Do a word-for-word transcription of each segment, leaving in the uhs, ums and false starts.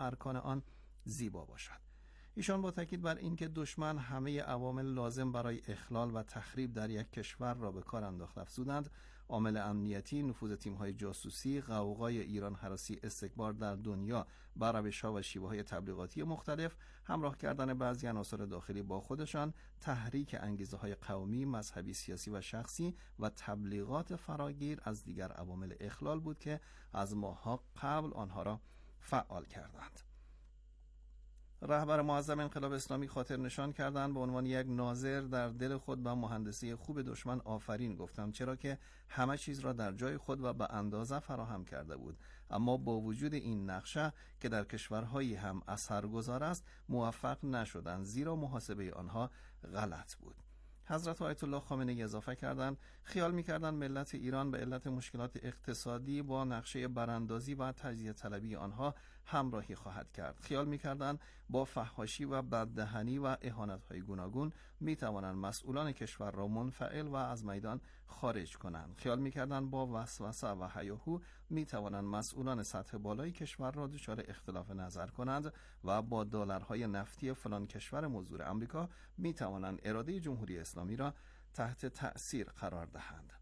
ارکان آن زیبا باشد. ایشان با تاکید بر اینکه دشمن همه عوامل لازم برای اخلال و تخریب در یک کشور را به کار انداخت افزودند، عامل امنیتی، نفوذ تیم‌های جاسوسی، غوغای ایران هراسی استکبار در دنیا با روش‌ها و شیوه‌های تبلیغاتی مختلف، همراه کردن بعضی عناصر داخلی با خودشان، تحریک انگیزه‌های قومی، مذهبی، سیاسی و شخصی و تبلیغات فراگیر از دیگر عوامل اخلال بود که از ماه‌ها قبل آنها را فعال کردند. رهبر معظم انقلاب اسلامی خاطر نشان کردند به عنوان یک ناظر در دل خود با مهندسی خوب دشمن آفرین گفتم، چرا که همه چیز را در جای خود و به اندازه فراهم کرده بود، اما با وجود این نقشه که در کشورهایی هم اثرگذار است موفق نشدند، زیرا محاسبه آنها غلط بود. حضرت آیت الله خامنه‌ای اضافه کردند خیال می‌کردند ملت ایران به علت مشکلات اقتصادی با نقشه براندازی و تجزیه طلبی آنها همراهی خواهد کرد. خیال می‌کردند با فحاشی و بددهنی و اهانت‌های گوناگون می‌توانند مسئولان کشور را منفعل و از میدان خارج کنند. خیال می‌کردند با وسوسه و هیاهو می‌توانند مسئولان سطح بالای کشور را دچار اختلاف نظر کنند و با دلارهای نفتی فلان کشور مزدور آمریکا می‌توانند اراده جمهوری اسلامی را تحت تأثیر قرار دهند.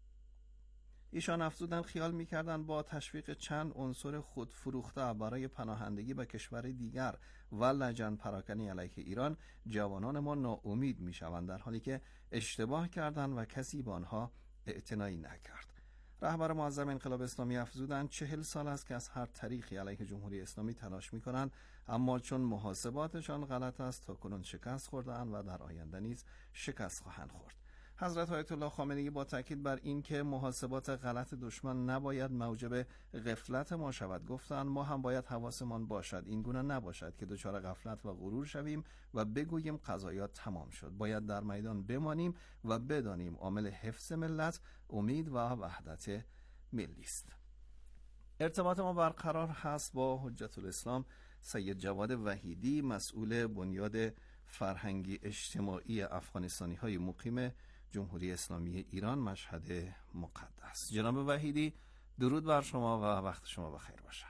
ایشان افزودند خیال می‌کردند با تشویق چند عنصر خودفروخته برای پناهندگی به کشور دیگر و لجن پراکنی علیه ایران جوانان ما ناامید می‌شوند، در حالی که اشتباه کردند و کسی به آنها اعتنایی نکرد. رهبر معظم انقلاب اسلامی افزودند چهل سال است که از هر طریقی علیه جمهوری اسلامی تلاش می‌کنند، اما چون محاسباتشان غلط است تاکنون شکست خورده‌اند و در آینده نیز شکست خواهند خورد. حضرت آیت الله خامنه‌ای با تاکید بر این که محاسبات غلط دشمن نباید موجب غفلت ما شود گفتند ما هم باید حواسمان باشد این گونه نباشد که دچار غفلت و غرور شویم و بگوییم قضایا تمام شد. باید در میدان بمانیم و بدانیم عامل حفظ ملت امید و وحدت ملی است. ارتباط ما برقرار هست با حجت الاسلام سید جواد وحیدی، مسئول بنیاد فرهنگی اجتماعی افغانستانی های مقیم جمهوری اسلامی ایران مشهد مقدس. جناب وحیدی درود بر شما و وقت شما بخیر باشه.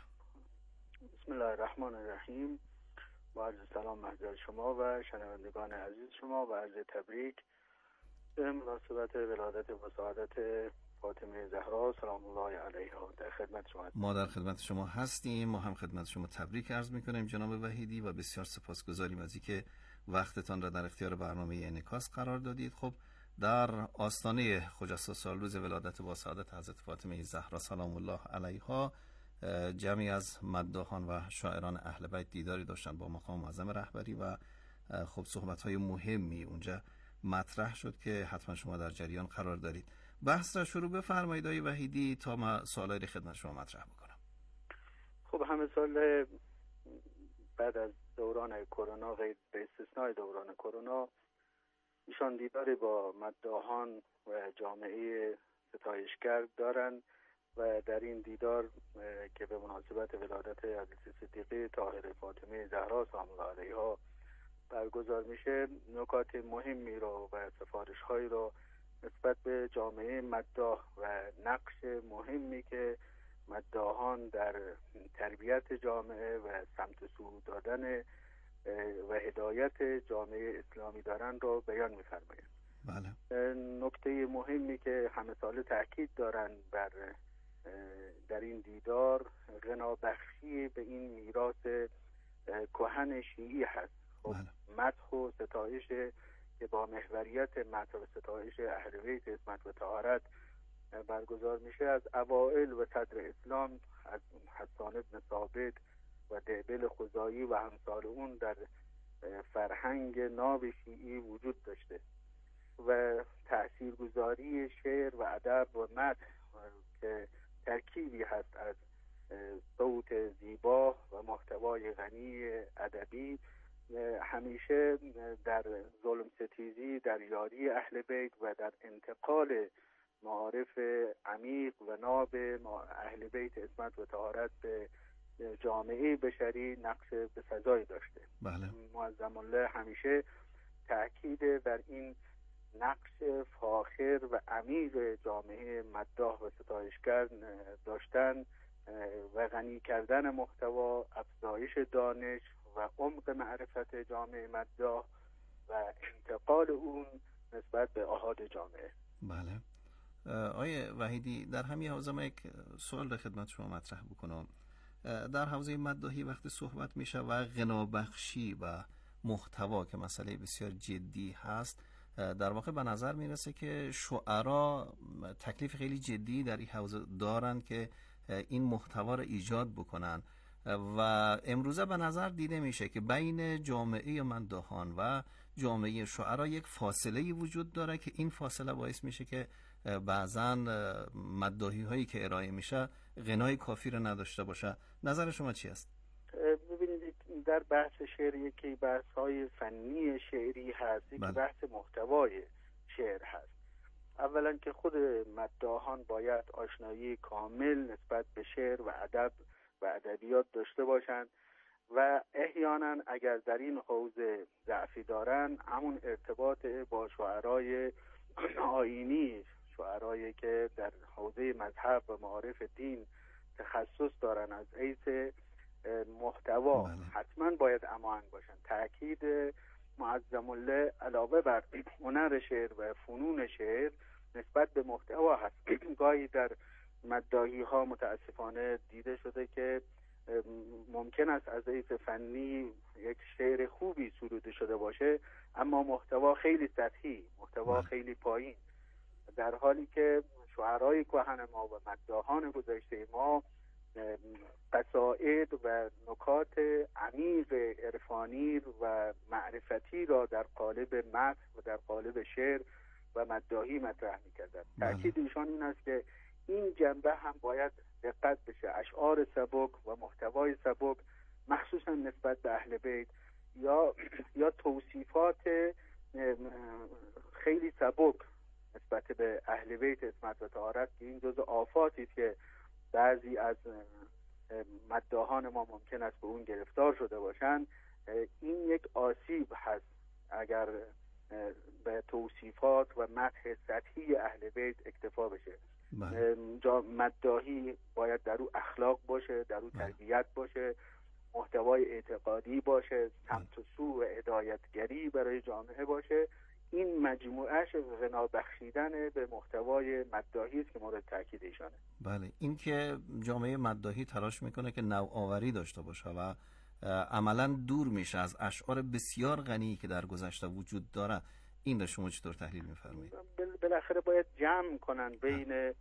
بسم الله الرحمن الرحیم. با عرض سلام محضر شما و شنوندگان عزیز شما و عرض تبریک به مناسبت ولادت و سعادت فاطمه زهرا سلام الله علیها در خدمت شما. ما در خدمت شما هستیم، ما هم خدمت شما تبریک عرض میکنیم جناب وحیدی و بسیار سپاسگزاریم از اینکه وقتتان را در اختیار برنامه انعکاس قرار دادید. خب در آستانه خجسته سالروز ولادت با سعادت حضرت فاطمه زهرا سلام الله علیها جمعی از مداحان و شاعران اهل بیت دیداری داشتن با مقام معظم رهبری و خب صحبت‌های مهمی اونجا مطرح شد که حتما شما در جریان قرار دارید. بحث را شروع بفرمایید آقای وحیدی تا ما سوالای خدمت شما مطرح بکنم. خب همه سال بعد از دوران کرونا غیر به استثنای دوران کرونا ایشان دیداری با مداحان و جامعه ستایشگر دارند و در این دیدار که به مناسبت ولادت حضرت صدیقه طاهره فاطمه زهرا سلام الله علیها برگزار میشه نکات مهمی رو و سفارش هایی رو نسبت به جامعه مداح و نقش مهمی که مداحان در تربیت جامعه و سمت سو دادن و هدایت جامعه اسلامی دارن رو بیان می‌فرمایند. بله. نکته مهمی که همه ساله تاکید دارن بر در این دیدار غنابخشی به این میراث کهن شیعی هست. خب بله. مدح و ستایش که با محوریت مدح و ستایش اهل بیت عصمت و طهارت برگزار میشه از اوائل و صدر اسلام از حسان بن ثابت و دعبل خزاعی و امثال اون در فرهنگ ناب شیعی وجود داشته و تاثیرگذاری شعر و ادب و مدح که ترکیبی هست از صوت زیبا و محتوای غنی ادبی همیشه در ظلم ستیزی در یاری اهل بیت و در انتقال معارف عمیق و ناب اهل بیت عصمت و طهارت به جامعه بشری نقش به سزایی داشته. بله. معظم الله همیشه تأکید بر این نقش فاخر و عمیق جامعه مداح و ستایشگر داشتن و غنی کردن محتوا، افزایش دانش و عمق معرفت جامعه مداح و انتقال اون نسبت به آحاد جامعه. بله. آیه وحیدی، در همین حوزه ما یک سوال رو خدمت شما مطرح بکنم. در حوزه مداحی وقتی صحبت میشه و غنابخشی و محتوا که مسئله بسیار جدی هست، در واقع به نظر میرسه که شعرا تکلیف خیلی جدی در این حوزه دارن که این محتوا رو ایجاد بکنن و امروزه به نظر دیده میشه که بین جامعه مداحان و جامعه شعرا یک فاصله وجود داره که این فاصله باعث میشه که بعضا مداحی هایی که ارائه میشه غنای کافی رو نداشته باشه. نظر شما چی است؟ ببینید، در بحث شعر یکی بحث های فنی شعری هست، یکی بحث محتوای شعر هست. اولا که خود مداحان باید آشنایی کامل نسبت به شعر و ادب و ادبیات داشته باشند و احیانا اگر در این حوزه ضعفی دارن، همون ارتباط با شعرای آیینی، شعرایی که در حوزه مذهب و معارف دین تخصص دارن، از حیث محتوا بله. حتما باید هماهنگ باشن. تأکید معظم الله علاوه بر هنر شعر و فنون شعر نسبت به محتوا هست. گاهی در مداحی ها متاسفانه دیده شده که ممکن است از حیث فنی یک شعر خوبی سروده شده باشه، اما محتوا خیلی سطحی، محتوا خیلی پایین، در حالی که شعرهای کهن ما و مداحان گذشته ما قصائد و نکات عمیق عرفانی و معرفتی را در قالب متن و در قالب شعر و مداحی مطرح می‌کردند. تأکید ایشان این است که این جنبه هم باید دقت بشه. اشعار سبک و محتوای سبک، مخصوصا نسبت به اهل بیت، یا یا توصیفات خیلی سبک نسبت به اهل بیت عصمت و طهارت، که این جزء آفاتی است که بعضی از مداحان ما ممکن است به اون گرفتار شده باشند. این یک آسیب هست اگر به توصیفات و مدح سطحی اهل بیت اکتفا بشه. جا مداحی باید در او اخلاق باشه، در او تربیت باشه، محتوای اعتقادی باشه، سمت و سو و هدایتگری برای جامعه باشه. این مجموعهش غنا بخشیدن به محتوای مداحی است که مورد تاکید ایشانه. بله، این که جامعه مداحی تلاش میکنه که نوآوری داشته باشه و عملا دور میشه از اشعار بسیار غنی که در گذشته وجود داره، این رو شما چطور تحلیل میفرمایید؟ بالاخره باید جمع کنن بین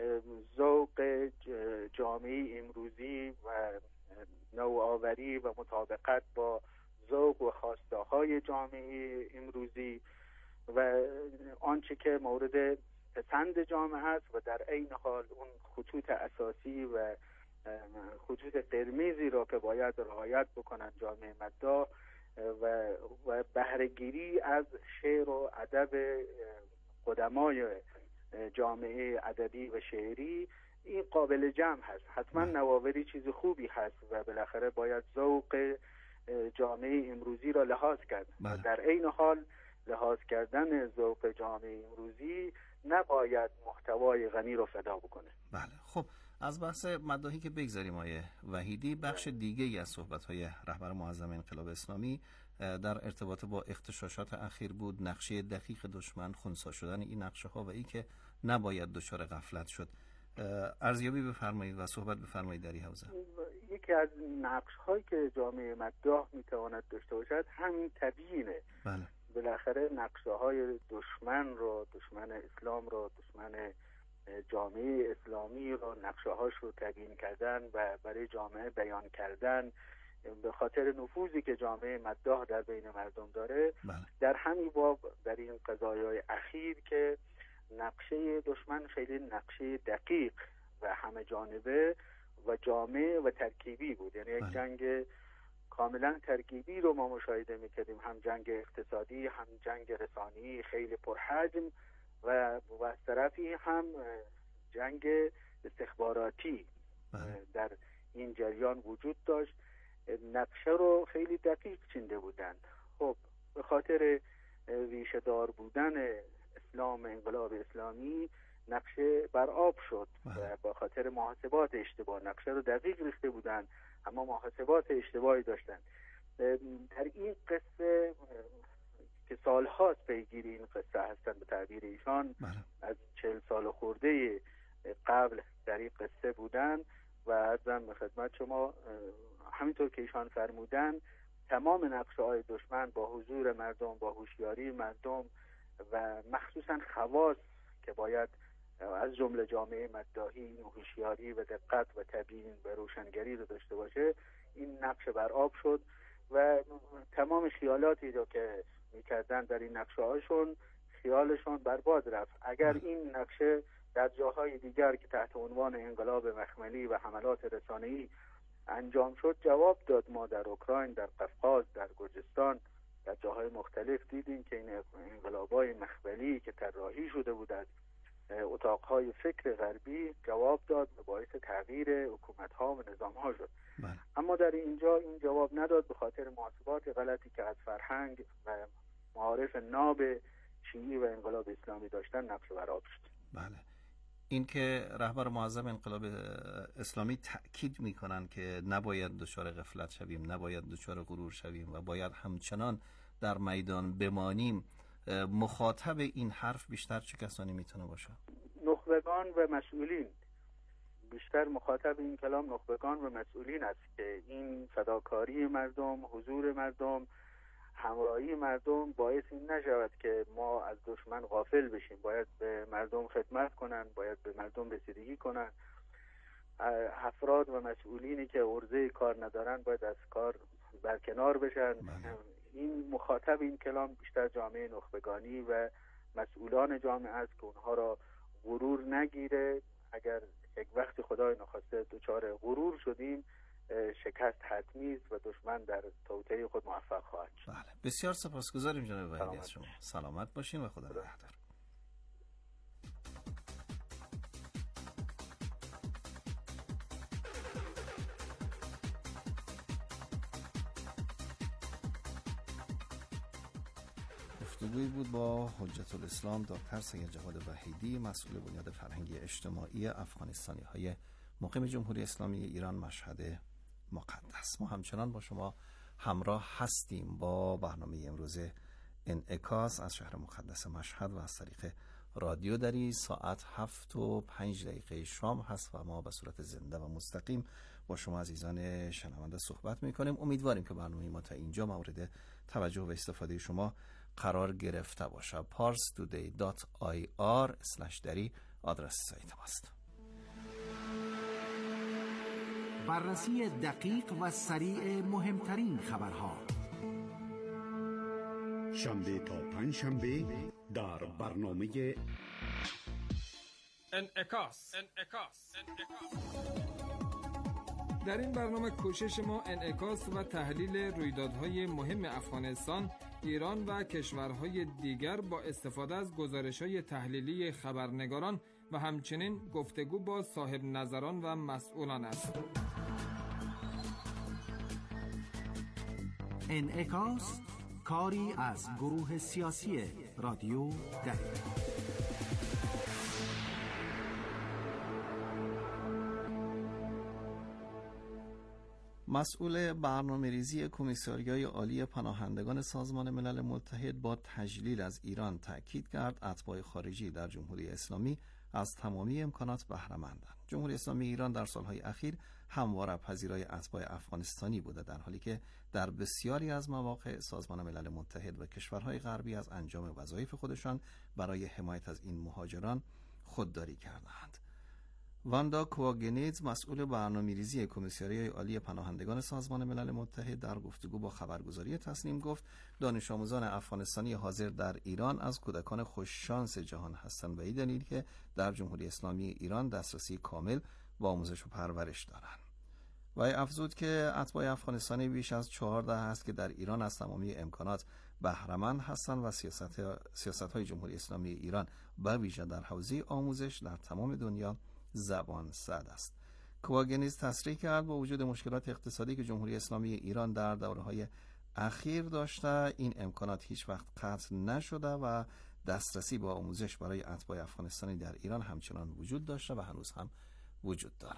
ذوق جامعه امروزی و نوآوری و مطابقت با ذوق و خواسته های جامعه امروزی و آنچه که مورد پسند جامعه است و در عین حال اون خطوط اساسی و خطوط قرمزی را که باید رعایت بکنن جامعه مداح و و بهره‌گیری از شعر و ادب قدمای جامعه ادبی و شعری، این قابل جمع هست. حتما نوآوری چیز خوبی هست و بالاخره باید ذوق جامعه امروزی را لحاظ کرد. بله. در عین حال لحاظ کردن ذوق جامعه امروزی نباید محتوای غنی را فدا بکنه. بله. خب از بحث مداحی که بگذاریم آیه وحیدی، بخش دیگه ای از صحبت‌های رهبر معظم انقلاب اسلامی در ارتباط با اغتشاشات اخیر بود، نقشه دقیق دشمن، خنثی شدن این نقشه ها و این که نباید دچار غفلت شد. ارزیابی بفرمایید و صحبت بفرمایید در این حوزه. یکی از نقش هایی که جامعه مداح میتواند داشته باشد همین تبیینه. بله. بالاخره نقشه های دشمن رو، دشمن اسلام رو، دشمن جامعه اسلامی رو، نقشه هاش رو تبیین کردن و برای جامعه بیان کردن به خاطر نفوذی که جامعه مداح در بین مردم داره. بله. در همین باب در این قضایای اخیر که نقشه دشمن خیلی نقشه دقیق و همه جانبه و جامع و ترکیبی بود، یعنی یک جنگ کاملا ترکیبی رو ما مشاهده میکردیم، هم جنگ اقتصادی، هم جنگ رسانی خیلی پرحجم و از طرفی هم جنگ استخباراتی در این جریان وجود داشت. نقشه رو خیلی دقیق چینده بودند. خب به خاطر ریشه دار بودن اسلام، انقلاب اسلامی، نقشه بر آب شد و با خاطر محاسبات اشتباه. نقشه رو دقیق ریخته بودن اما محاسبات اشتباهی داشتن. در این قصه که سالهاست پیگیری این قصه هستن به تعبیر ایشان، از چهل سال خورده قبل در این قصه بودن و عرضم به خدمت شما همینطور که ایشان فرمودن تمام نقشه های دشمن با حضور مردم، با هوشیاری مردم و مخصوصا خواص که باید از جمله جامعه مداحی این هوشیاری و دقت و تبیین و روشنگری رو داشته باشه، این نقشه بر آب شد و تمام خیالاتی رو که میکردن در این نقشه هاشون خیالشون برباد رفت. اگر این نقشه در جاهای دیگر که تحت عنوان انقلاب مخملی و حملات رسانه‌ای انجام شد جواب داد. ما در اوکراین، در قفقاز، در گرجستان، در جاهای مختلف دیدیم که این انقلاب‌های مخملی که طراحی شده بود از اتاق‌های فکر غربی جواب داد و باعث تغییر حکومت‌ها و نظام‌ها شد. بله. اما در اینجا این جواب نداد به خاطر محاسبات غلطی که از فرهنگ و معارف ناب شیعی و انقلاب اسلامی داشتن نقشه بر آب شد. بله. این که رهبر معظم انقلاب اسلامی تأکید میکنن که نباید دچار غفلت شویم، نباید دچار غرور شویم و باید همچنان در میدان بمانیم، مخاطب این حرف بیشتر چه کسانی میتونه باشه؟ نخبگان و مسئولین. بیشتر مخاطب این کلام نخبگان و مسئولین است که این فداکاری مردم، حضور مردم، همراهی مردم باعث این نشود که ما از دشمن غافل بشیم. باید به مردم خدمت کنن، باید به مردم رسیدگی کنن. افراد و مسئولینی که عرضه کار ندارن باید از کار برکنار بشن. این مخاطب این کلام بیشتر جامعه نخبگانی و مسئولان جامعه است که اونها را غرور نگیره. اگر یک وقت خدای نخواسته دچار غرور شدیم شکست حتمی است و دشمن در توطئه خود موفق خواهد شد. بله، بسیار سپاسگزاریم جناب وحیدی از شما. سلامت باشین و خدا نگهدار. گفتگویی بود با حجت الاسلام دکتر سید جواد وحیدی، مسئول بنیاد فرهنگی اجتماعی افغانستانی های مقیم جمهوری اسلامی ایران مشهد مقدس. ما همچنان با شما همراه هستیم با برنامه امروز انعکاس از شهر مقدس مشهد و از طریق رادیو دری. ساعت هفت و پنج دقیقه شام هست و ما به صورت زنده و مستقیم با شما عزیزان شنونده صحبت میکنیم. امیدواریم که برنامه ما تا اینجا مورد توجه و استفاده شما قرار گرفته باشه. پارس تودی دات آی آر اسلش دری آدرس سایت ماست. بررسی دقیق و سریع مهمترین خبرها شنبه تا پنج شنبه در برنامه انعکاس. انعکاس. در این برنامه کوشش ما انعکاس و تحلیل رویدادهای مهم افغانستان، ایران و کشورهای دیگر با استفاده از گزارش‌های تحلیلی خبرنگاران و همچنین گفتگو با صاحب نظران و مسئولان است. انعکاس کاری از گروه سیاسی رادیو دری. مسئول برنامه‌ریزی کمیساریای عالی پناهندگان سازمان ملل متحد با تجلیل از ایران تأکید کرد اتباع خارجی در جمهوری اسلامی از تمامی امکانات بهره مندند. جمهوری اسلامی ایران در سالهای اخیر همواره پذیرای اتباع افغانستانی بوده، در حالی که در بسیاری از مواقع سازمان ملل متحد و کشورهای غربی از انجام وظایف خودشان برای حمایت از این مهاجران خودداری کردند. واندا کواگنیتز، مسئول برنامه‌ریزی کمیساریای عالی پناهندگان سازمان ملل متحد، در گفتگو با خبرگزاری تسنیم گفت دانش آموزان افغانستانی حاضر در ایران از کودکان خوششانس جهان هستند و این دلیل که در جمهوری اسلامی ایران دسترسی کامل به آموزش و پرورش دارند. و افزود که اتباع افغانستانی بیش از چهارده است که در ایران از تمامی امکانات بهره مند هستند و سیاست سیاست‌های جمهوری اسلامی ایران به ویژه در حوزه آموزش در تمام دنیا زبان زد است. کواگنیز تصریح کرد با وجود مشکلات اقتصادی که جمهوری اسلامی ایران در دوره‌های اخیر داشته، این امکانات هیچ وقت قطع نشده و دسترسی با آموزش برای اتباع افغانستانی در ایران همچنان وجود داشته و هنوز هم وجود داره.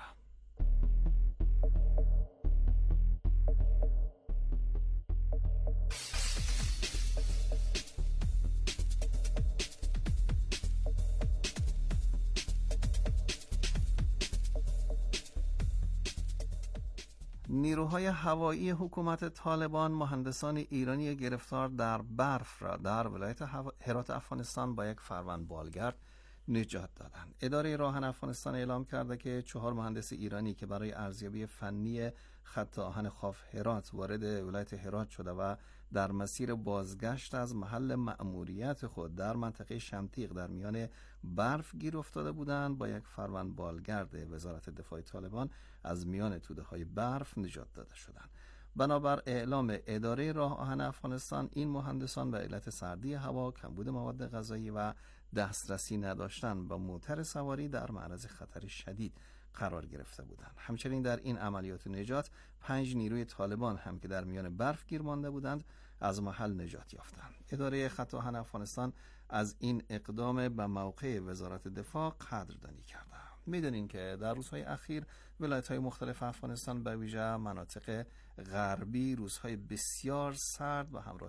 نیروهای هوایی حکومت طالبان مهندسان ایرانی گرفتار در برف را در ولایت هرات افغانستان با یک فروند بالگرد نجات دادند. اداره راهن افغانستان اعلام کرده که چهار مهندس ایرانی که برای ارزیابی فنی خط آهن خاف هرات وارد ولایت هرات شده و در مسیر بازگشت از محل مأموریت خود در منطقه شمتیق در میان برف گیر افتاده بودند با یک فروند بالگرد وزارت دفاع طالبان از میان توده های برف نجات داده شدند. بنابر اعلام اداره راه آهن افغانستان، این مهندسان به علت سردی هوا، کمبود مواد غذایی و دسترسی نداشتن با موتر سواری در معرض خطر شدید قرار گرفته بودند. همچنین در این عملیات نجات پنج نیروی طالبان هم که در میان برف گیر مانده بودند از محل نجات یافتند. اداره خط آهن افغانستان از این اقدام به موقع وزارت دفاع قدردانی کرده. میدونین که در روزهای اخیر ولایت‌های مختلف افغانستان به ویژه مناطق غربی روزهای بسیار سرد و همراه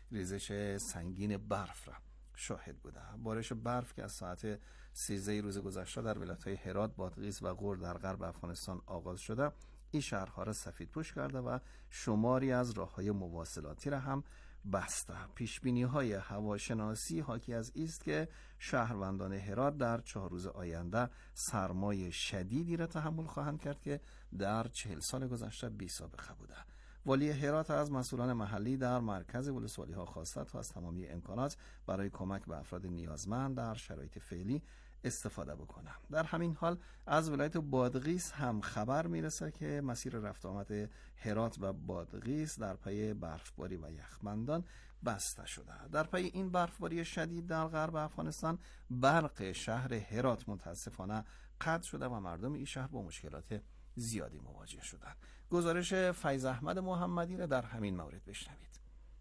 ریزش سنگین برف را شاهد بوده. بارش برف که از ساعت سیزده روز گذشته در ولایت‌های هرات، بادغیس و غور در غرب افغانستان آغاز شده، این شهرها را سفیدپوش کرده و شماری از راه‌های مواصلاتی را هم بسته. پیشبینی‌های هواشناسی حاکی از است که شهروندان هرات در چهار روز آینده سرمای شدیدی را تحمل خواهند کرد که در چهل سال گذشته بی سابقه بوده. والی هرات از مسئولان محلی در مرکز ولسوالی‌ها خواسته تا از تمامی امکانات برای کمک به افراد نیازمند در شرایط فعلی استفاده بکنم. در همین حال از ولایت بادغیس هم خبر میرسه که مسیر رفت آمد هرات و بادغیس در پی برفباری و یخبندان بسته شده. در پی این برفباری شدید در غرب افغانستان برق شهر هرات متاسفانه قطع شده و مردم این شهر با مشکلات زیادی مواجه شدند. گزارش فیض احمد محمدی را در همین مورد بشنوید.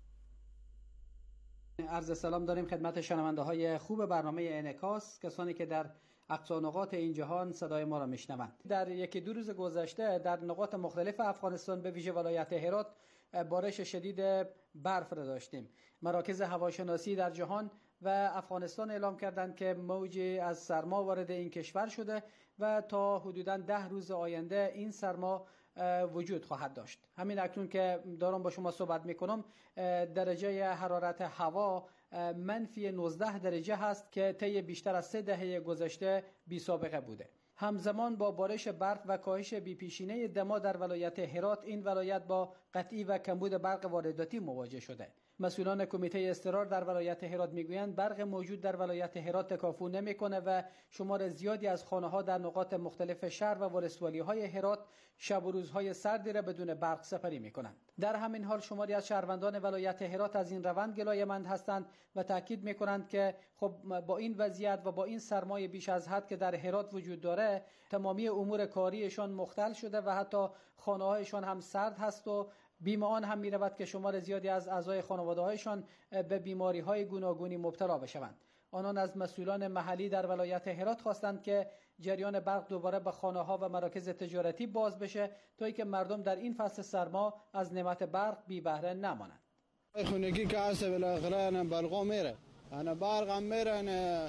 عرض سلام داریم خدمت شنونده های خوب برنامه انعکاس، کسانی که در اقصا نقاط این جهان صدای ما را میشنوند. در یکی دو روز گذشته در نقاط مختلف افغانستان به ویژه ولایت هرات بارش شدید برف را داشتیم. مراکز هواشناسی در جهان و افغانستان اعلام کردند که موجی از سرما وارد این کشور شده و تا حدوداً ده روز آینده این سرما وجود خواهد داشت. همین اکنون که دارم با شما صحبت میکنم درجه حرارت هوا منفی نوزده درجه هست که طی بیشتر از سه دهه گذشته بی سابقه بوده. همزمان با بارش برف و کاهش بی‌پیشینه دما در ولایت هرات، این ولایت با قطعی و کمبود برق وارداتی مواجه شده. مسئولان کمیته اضطرار در ولایت هرات میگویند برق موجود در ولایت هرات تکافو نمیکنه و شمار زیادی از خانه‌ها در نقاط مختلف شهر و ولسوالی‌های هرات شب و روزهای سردی را بدون برق سپری میکنند. در همین حال شماری از شهروندان ولایت هرات از این روند گلایه‌مند هستند و تاکید میکنند که خب با این وضعیت و با این سرمایه بیش از حد که در هرات وجود داره، تمامی امور کاریشان مختل شده و حتی خانه‌هایشان هم سرد هست و بیم آن هم می رود که شمار زیادی از اعضای خانواده‌هایشان به بیماری‌های گوناگونی مبتلا بشوند. آنان از مسئولان محلی در ولایت هرات خواستند که جریان برق دوباره به خانه‌ها و مراکز تجارتی باز بشه تا اینکه مردم در این فصل سرما از نعمت برق بی بهره نمانند. خونگی که هست بالاخره برقا میره. انا برق هم میره،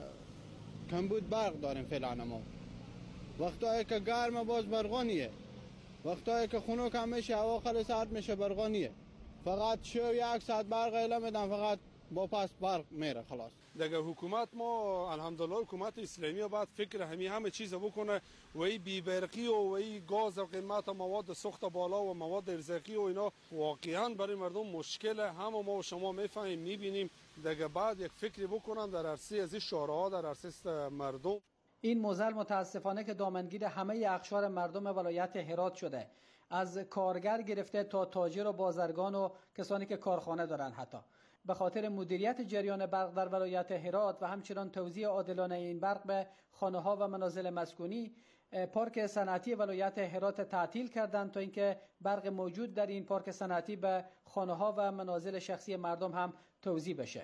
کمبود برق داریم فعلا ما. وقتایی که گرم باز برقا نیه. وقتایی که خنک هم میشه هوا خیلی سرد میشه برقا نیه. فقط شو یک ساعت برق اعلام میدن، فقط با پس برق میره خلاص. دیگه حکومت ما الحمدلله حکومت اسلامی باید فکر همه همه چیز بکنه و این بی برقی و این گاز و قیمت مواد سوخت بالا و مواد ارزاقی و اینا واقعا برای مردم مشکل. همه ما و شما میفهمیم میبینیم. دیگه بعد یک فکری بکنن در عرصه از این شورا، در عرصه مردم. این موزل متاسفانه که دامنگیر همه اقشار مردم ولایت هرات شده، از کارگر گرفته تا تاجر و بازرگان و کسانی که کارخانه دارن. حتی به خاطر مدیریت جریان برق در ولایت هرات و همچنان توزیع عادلانه این برق به خانه‌ها و منازل مسکونی، پارک صنعتی ولایت هرات تعطیل کردند تا اینکه برق موجود در این پارک صنعتی به خانه‌ها و منازل شخصی مردم هم توزیع بشه.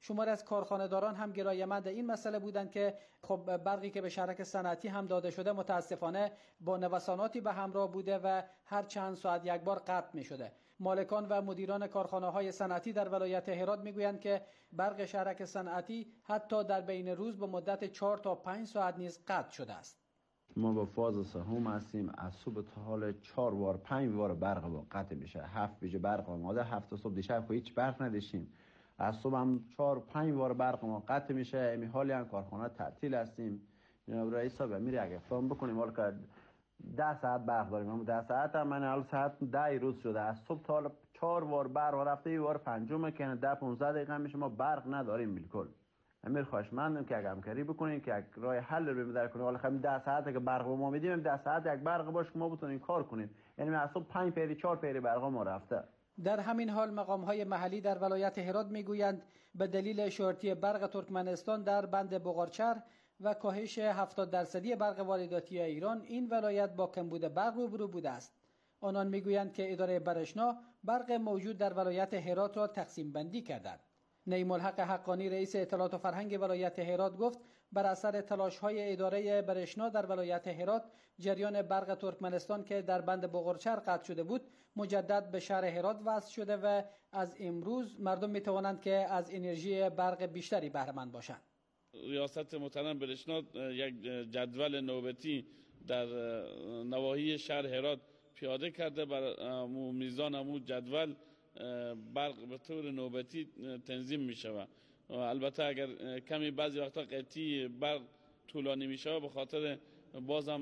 شماری از کارخانه‌داران هم گرایمند این مسئله بودند که خب برقی که به شرکت صنعتی هم داده شده متاسفانه با نوساناتی به همراه بوده و هر چند ساعت یک بار قطع می شده. مالکان و مدیران کارخانه‌های صنعتی در ولایت هرات میگویند که برق شرکت صنعتی حتی در بین روز به مدت چهار تا پنج ساعت نیز قطع شده است. ما با فاز سهام هستیم، از صبح تا حال چهار بار پنج بار برق با قطع میشه. هفت بجه برق آماده، هفت صبح دیشب خو هیچ برق نداشتیم، از صبح هم چهار پنج بار برق ما قطع میشه. امی حالی هم کارخانه تعطیل هستیم. جناب رئیس صاحب میری اگه اقدام بکنیم، حالا که ده ساعت برق داریم، اما ده ساعت هم من حالا ساعت ده روز شده، از صبح تا حالا چهار بار برق رفته، یه بار پنجم که ده پانزده دقیقه میشه ما برق نداریم بالکل. امیر خواهشمندم که اگه همکاری بکنین که یک راه حل رو بده کنیم. حالا خب ده ساعته که برق ما میدیم، ده ساعت یک برق باشه که ما بتونیم کار کنیم. یعنی از صبح پنج پیری چهار پیری برق ما رفته. در همین حال مقام‌های محلی در ولایت هرات میگویند به دلیل شورتی برق ترکمنستان در بند بغارچر و کاهش هفتاد درصدی برق وارداتی ایران، این ولایت با کمبود برق روبرو بوده است. آنان میگویند که اداره برشنا برق موجود در ولایت هرات را تقسیم بندی کردند. نعیم الحق حقانی رئیس اطلاعات و فرهنگ ولایت هرات گفت بر اثر تلاش‌های اداره برشنا در ولایت هرات، جریان برق ترکمنستان که در بند بغارچر قطع شده بود مجدد به شهر هرات وصل شده و از امروز مردم میتوانند که از انرژی برق بیشتری بهره مند باشند. ریاست محترم برشنا یک جدول نوبتی در نواحی شهر هرات پیاده کرده. بر میزان امو جدول برق به طور نوبتی تنظیم می شود. البته اگر کمی بعضی وقتا قطعی برق طولانی می شود به خاطر بازم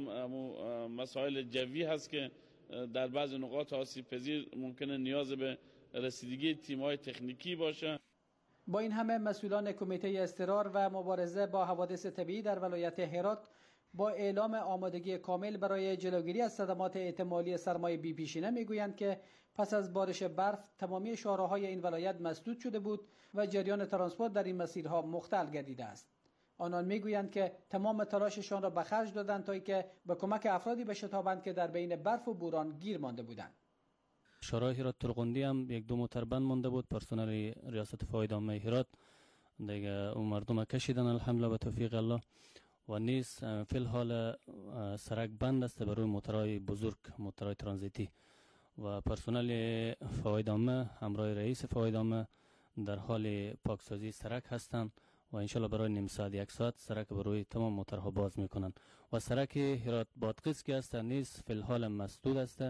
مسائل جوی هست که در بعضی نقاط آسیب پذیر ممکنه نیاز به رسیدگی تیم‌های تکنیکی باشه. با این همه مسئولان کمیته اضطرار و مبارزه با حوادث طبیعی در ولایت هرات با اعلام آمادگی کامل برای جلوگیری از صدمات احتمالی سرمای بی پیشینه میگویند که پس از بارش برف تمامی شاهراهای این ولایت مسدود شده بود و جریان ترانسپورت در این مسیرها مختل گردیده است. آنان میگویند که تمام تلاششان را به خرج دادند تا اینکه به کمک افرادی بشتابند که در بین برف و بوران گیر مانده بودند. شورای هرات ترغندی هم یک دو موتر بند مانده بود. پرسنل ریاست فاید عامه هرات دیگه اون مردم کشیدن الحمدلله به توفیق الله و نیز فی الحال سرک بند است بر روی موترهای بزرگ، موترهای ترانزیتی و پرسنل فاید عامه همراه رئیس فاید عامه در حال پاکسازی سرک هستند و انشالله برای نیم ساعت یک ساعت سرک بر روی تمام موترها باز میکنند و سرک هرات بادغیس که است نیز فی الحال مسدود است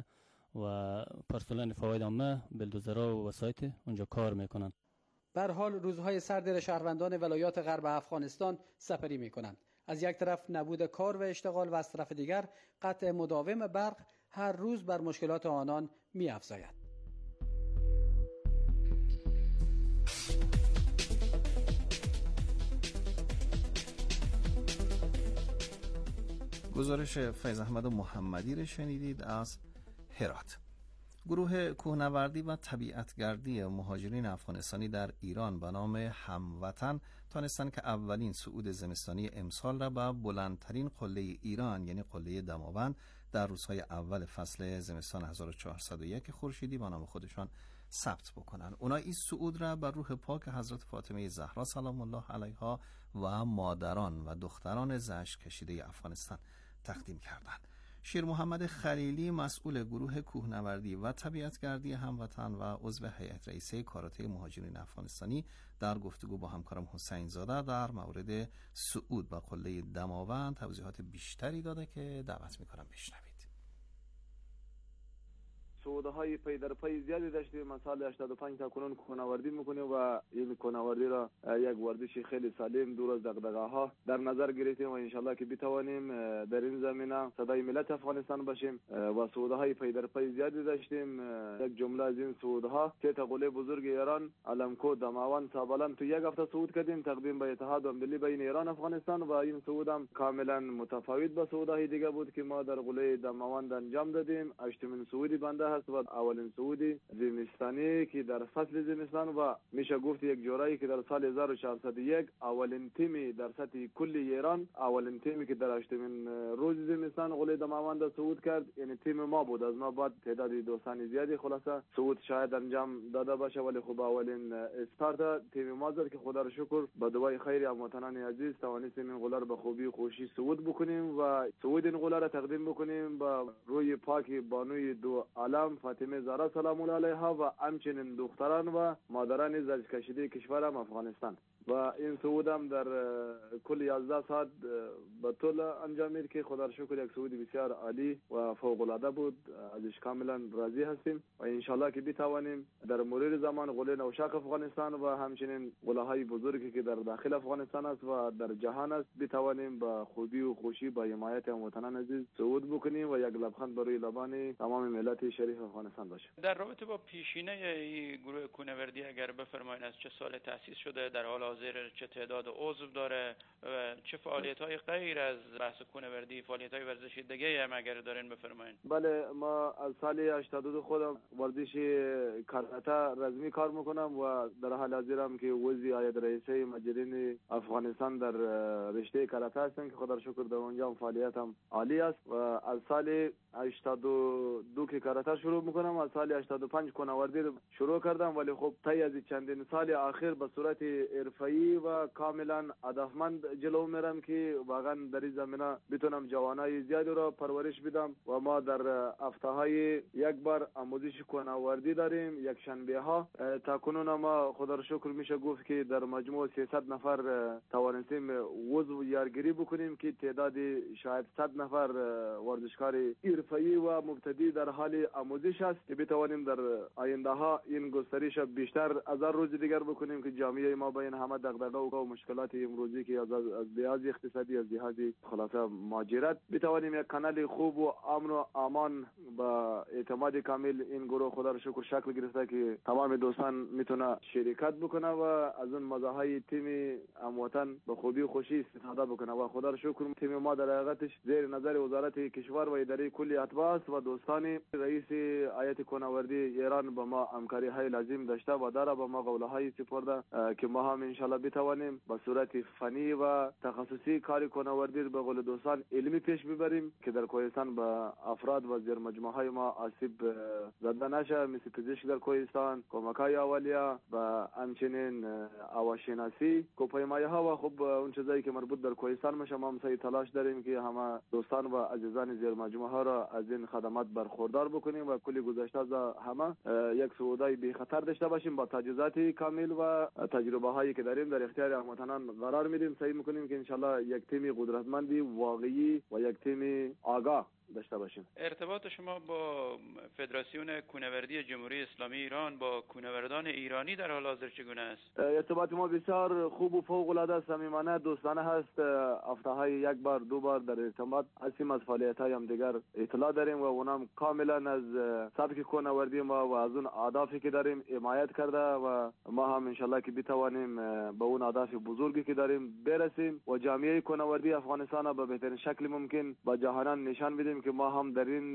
و پرسنل فاید عامه بلدوزرها و وسایط اونجا کار میکنند. به هر حال روزهای سرد شهروندان ولایات غرب افغانستان سپری میکنند. از یک طرف نبود کار و اشتغال و از طرف دیگر قطع مداوم برق هر روز بر مشکلات آنان می افزاید. گزارش فیض احمد محمدی را شنیدید از هرات. گروه کوهنوردی و طبیعتگردی مهاجرین افغانستانی در ایران به نام هموطن تانستند که اولین صعود زمستانی امسال را به بلندترین قله ایران یعنی قله دماوند در روزهای اول فصل زمستان هزار و چهارصد و یک خورشیدی به نام خودشان ثبت بکنند. اونا این صعود را بر روح پاک حضرت فاطمه زهرا سلام الله علیها و مادران و دختران زشت کشیده افغانستان تقدیم کردند. شیر محمد خلیلی مسئول گروه کوهنوردی و طبیعتگردی هموطن و عضو هیئت رئیسه کاراته مهاجرین افغانستانی در گفتگو با همکارم حسین زاده در مورد صعود به قله دماوند توضیحات بیشتری داده که دعوت میکنم بشنوید. صعودهای پی در پی زیادی داشتیم. ما سال هشتاد و پنج تا کنون کوهنوردی میکنیم و این کوهنوردی را یک ورزش خیلی سالم دور از دغدغه ها در نظر گرفتیم و انشالله که بتوانیم در این زمینه صدای ملت افغانستان باشیم و صعودهای پی در پی زیادی داشتیم. یک جمله از این صعودها سه تا قله بزرگ ایران علمکو، دماوند، سابلند تو یک هفته صعود کردیم تقدیم به اتحاد ملی بین ایران افغانستان و این صعود هم کاملا متفاوت با صعودهای دیگه بود که ما در قله دماوند انجام دادیم. هشتمین صعودی بنده هست و اولین صعود زمستانی که در فصل زمستان و میشه گفت یک جورایی که در سال هزار و چهارصد و یک اولین تیمی در سطح کل ایران، اولین تیمی که در هشتمین روز زمستان قله دماوند صعود کرد، یعنی تیم ما بود. از ما بعد تعداد دوستان زیادی خلاصه صعود شاید انجام داده باشه، ولی خب اولین استارت تیم ما زد که خدا رو شکر با دعای خیر هموطنان عزیز توانستیم این قله رو به خوبی و خوشی صعود بکنیم و صعود این قله را تقدیم بکنیم با روی پاک بانوی دو عالم فاطمه زهرا سلام الله علیها و همچنین دختران و مادران زرج کشیده کشورم افغانستان. و این صعود هم در کل یازده ساعت به طول انجامید که خدا را شکر یک صعود بسیار عالی و فوق العاده بود. ازش کاملا راضی هستیم و ان شاء الله که بتوانیم در مرور زمان قله نوشاق افغانستان و همچنین قله های بزرگی که در داخل افغانستان است و در جهان است بتوانیم با خوبی و خوشی با حمایت هموطنان عزیز صعود بکنیم و یک لبخند بر روی لبان تمام ملت شریف افغانستان باشه. در رابطه با پیشینه این گروه کوهنوردی اگر بفرمایید از چه سال تأسیس شده، در حال حاضر چه تعداد عضو داره و چه فعالیت‌های غیر از بحث کوهنوردی، فعالیت‌های ورزشی دیگه هم اگر دارین بفرمایید. بله، ما از سال هشتاد و دو خودم ورزش کاراته رزمی کار میکنم و در حال حاضرم که عضو هیئت رئیسه مجرین افغانستان در رشته کاراته هستم که خدا را شکر در اونجا فعالیتم عالی است و از سال هشتاد و دو که کاراته شروع میکنم، از سال هشتاد و پنج کوهنوردی شروع کردم، ولی خب طی از چندین سال اخیر به صورت حرفه‌ای و کاملا هدفمند جلو میرم که واقعا در این زمینه بتونم جوانای زیادی را پرورش بدم و ما در هفته‌های یک بار آموزش کوهنوردی داریم یک شنبه ها. تا کنون ما خدا را شکر میشه گفت که در مجموع سیصد نفر توانستیم عضو یارگیری بکنیم که تعداد شاید صد نفر ورزشکار حرفه‌ای و مبتدی در حال آموزش است که بتوانیم در آینده ها این گسترش بیشتر از هر روز دیگر بکنیم که جامعه ما با این همه دغدغه و مشکلات امروزی که از از لحاظ اقتصادی از لحاظ خلاصه مهاجرت بتوانیم یک کانال خوب و امن و امان با اعتماد کامل این گروه خدا را شکر شکل گرفته که تمام دوستان میتونه شرکت بکنه و از اون مزاهای تیم هموطن به خوبی و خوشی استفاده بکنه و خدا را شکر تیم ما در حقیقتش زیر نظر وزارت کشور و اداره کلی اتباع است و دوستان رئیس هیئت کوهنوردی ایران با ما همکاری های لازم داشته و داره با ما قوله های سپرده که ما هم ان شاء الله بتوانیم با صورت فنی و تخصصی کار کوهنوردی به قول دوستان علمی پیش ببریم که در کوهستان با افراد و زیر مجموعه های ما آسیب زده نشه، مثل پزشک در کوهستان، کمک‌های اولیه و همچنین هواشناسی، کوهپیمایی ها و خب اون چیزایی که مربوط در کوهستان میشه. ما هم سعی تلاش داریم که همه دوستان و عزیزان زیر مجموعه ها را از این خدمات برخوردار بکنیم و کلی گذشته از همه یک صعودای بی خطر داشته باشیم با تجهیزات کامل و تجربه هایی که داریم در اختیار هموطنان قرار میدیم. سعی میکنیم که انشالله یک تیم قدرتمندی واقعی و یک تیم آگاه داشته باشیم. ارتباط شما با فدراسیون کوهنوردی جمهوری اسلامی ایران با کوهنوردان ایرانی در حال حاضر چگونه است؟ ارتباط ما بسیار خوب و فوق العاده صمیمانه دوستانه هست. هفته‌های یک بار دو بار در ارتباط هستیم، از فعالیت‌های هم دیگر اطلاع داریم و اونم کاملا از سبک کوهنوردی ما و از اون اهدافی که داریم حمایت کرده و ما هم انشالله که بتوانیم به اون اهداف بزرگی که داریم برسیم و جامعه کوهنوردی افغانستان به بهترین شکل ممکن با جهانیان نشان بدیم که ما هم در این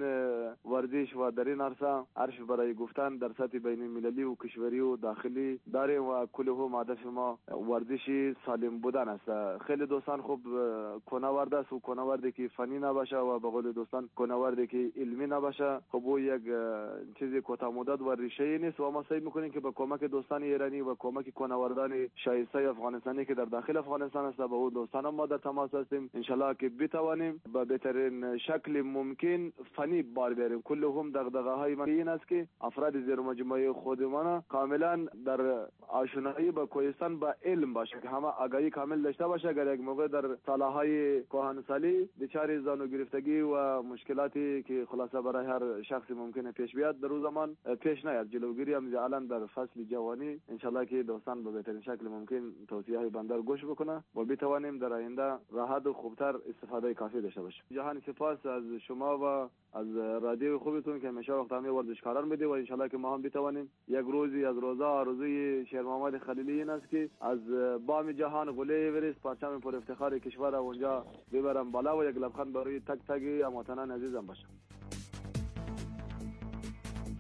ورزش و در این عرصه حرف برای گفتن در سطح بین المللی و کشوری و داخلی داریم و کل هم هدف ما ورزش سالم بودن است. خیلی دوستان خوب کوهنورد است و کوهنوردی که فنی نباشه و به قول دوستان کوهنوردی که علمی نباشه خب او یک چیزی کوتاه مدت و ریشه‌ای نیست و ما سعی می‌کنیم که با کمک دوستان ایرانی و کمک کوهنوردان شایسته افغانستانی که در داخل افغانستان است با او دوستان ما در تماس هستیم ان شاء الله که بتوانیم با بهترین شکل ممکن فنی بار بیاریم. کل هم دغدغه های من این است که افراد زیر مجموعه خودمان کاملا در آشنایی با کوهستان با علم باشه که همه آگاهی کامل داشته باشه. اگر یک موقع در سالهای کهنسالی دچار زانو گرفتگی و مشکلاتی که خلاصه برای هر شخصی ممکنه پیش بیاد در روز زمان پیش نیاد، جلوگیری هم الان در فصل جوانی ان شاء الله که دوستان به بهترین شکل ممکن توصیه های بنده گوش بکنه و بتوانیم در آینده راحت و خوبتر استفاده کافی داشته باشیم. جهان سپاس از شما و از رادیو خوبتون که همیشه وقت همه ورزشکاران میده و ان شاء الله که ما هم بتوانیم یک روزی از روزا آرزوی شیر محمد خلیلی این است که از بام جهان قله اورست پرچم پر افتخار کشور اونجا ببرم بالا و یک لبخند برای تک تک هموطنان عزیزم باشه.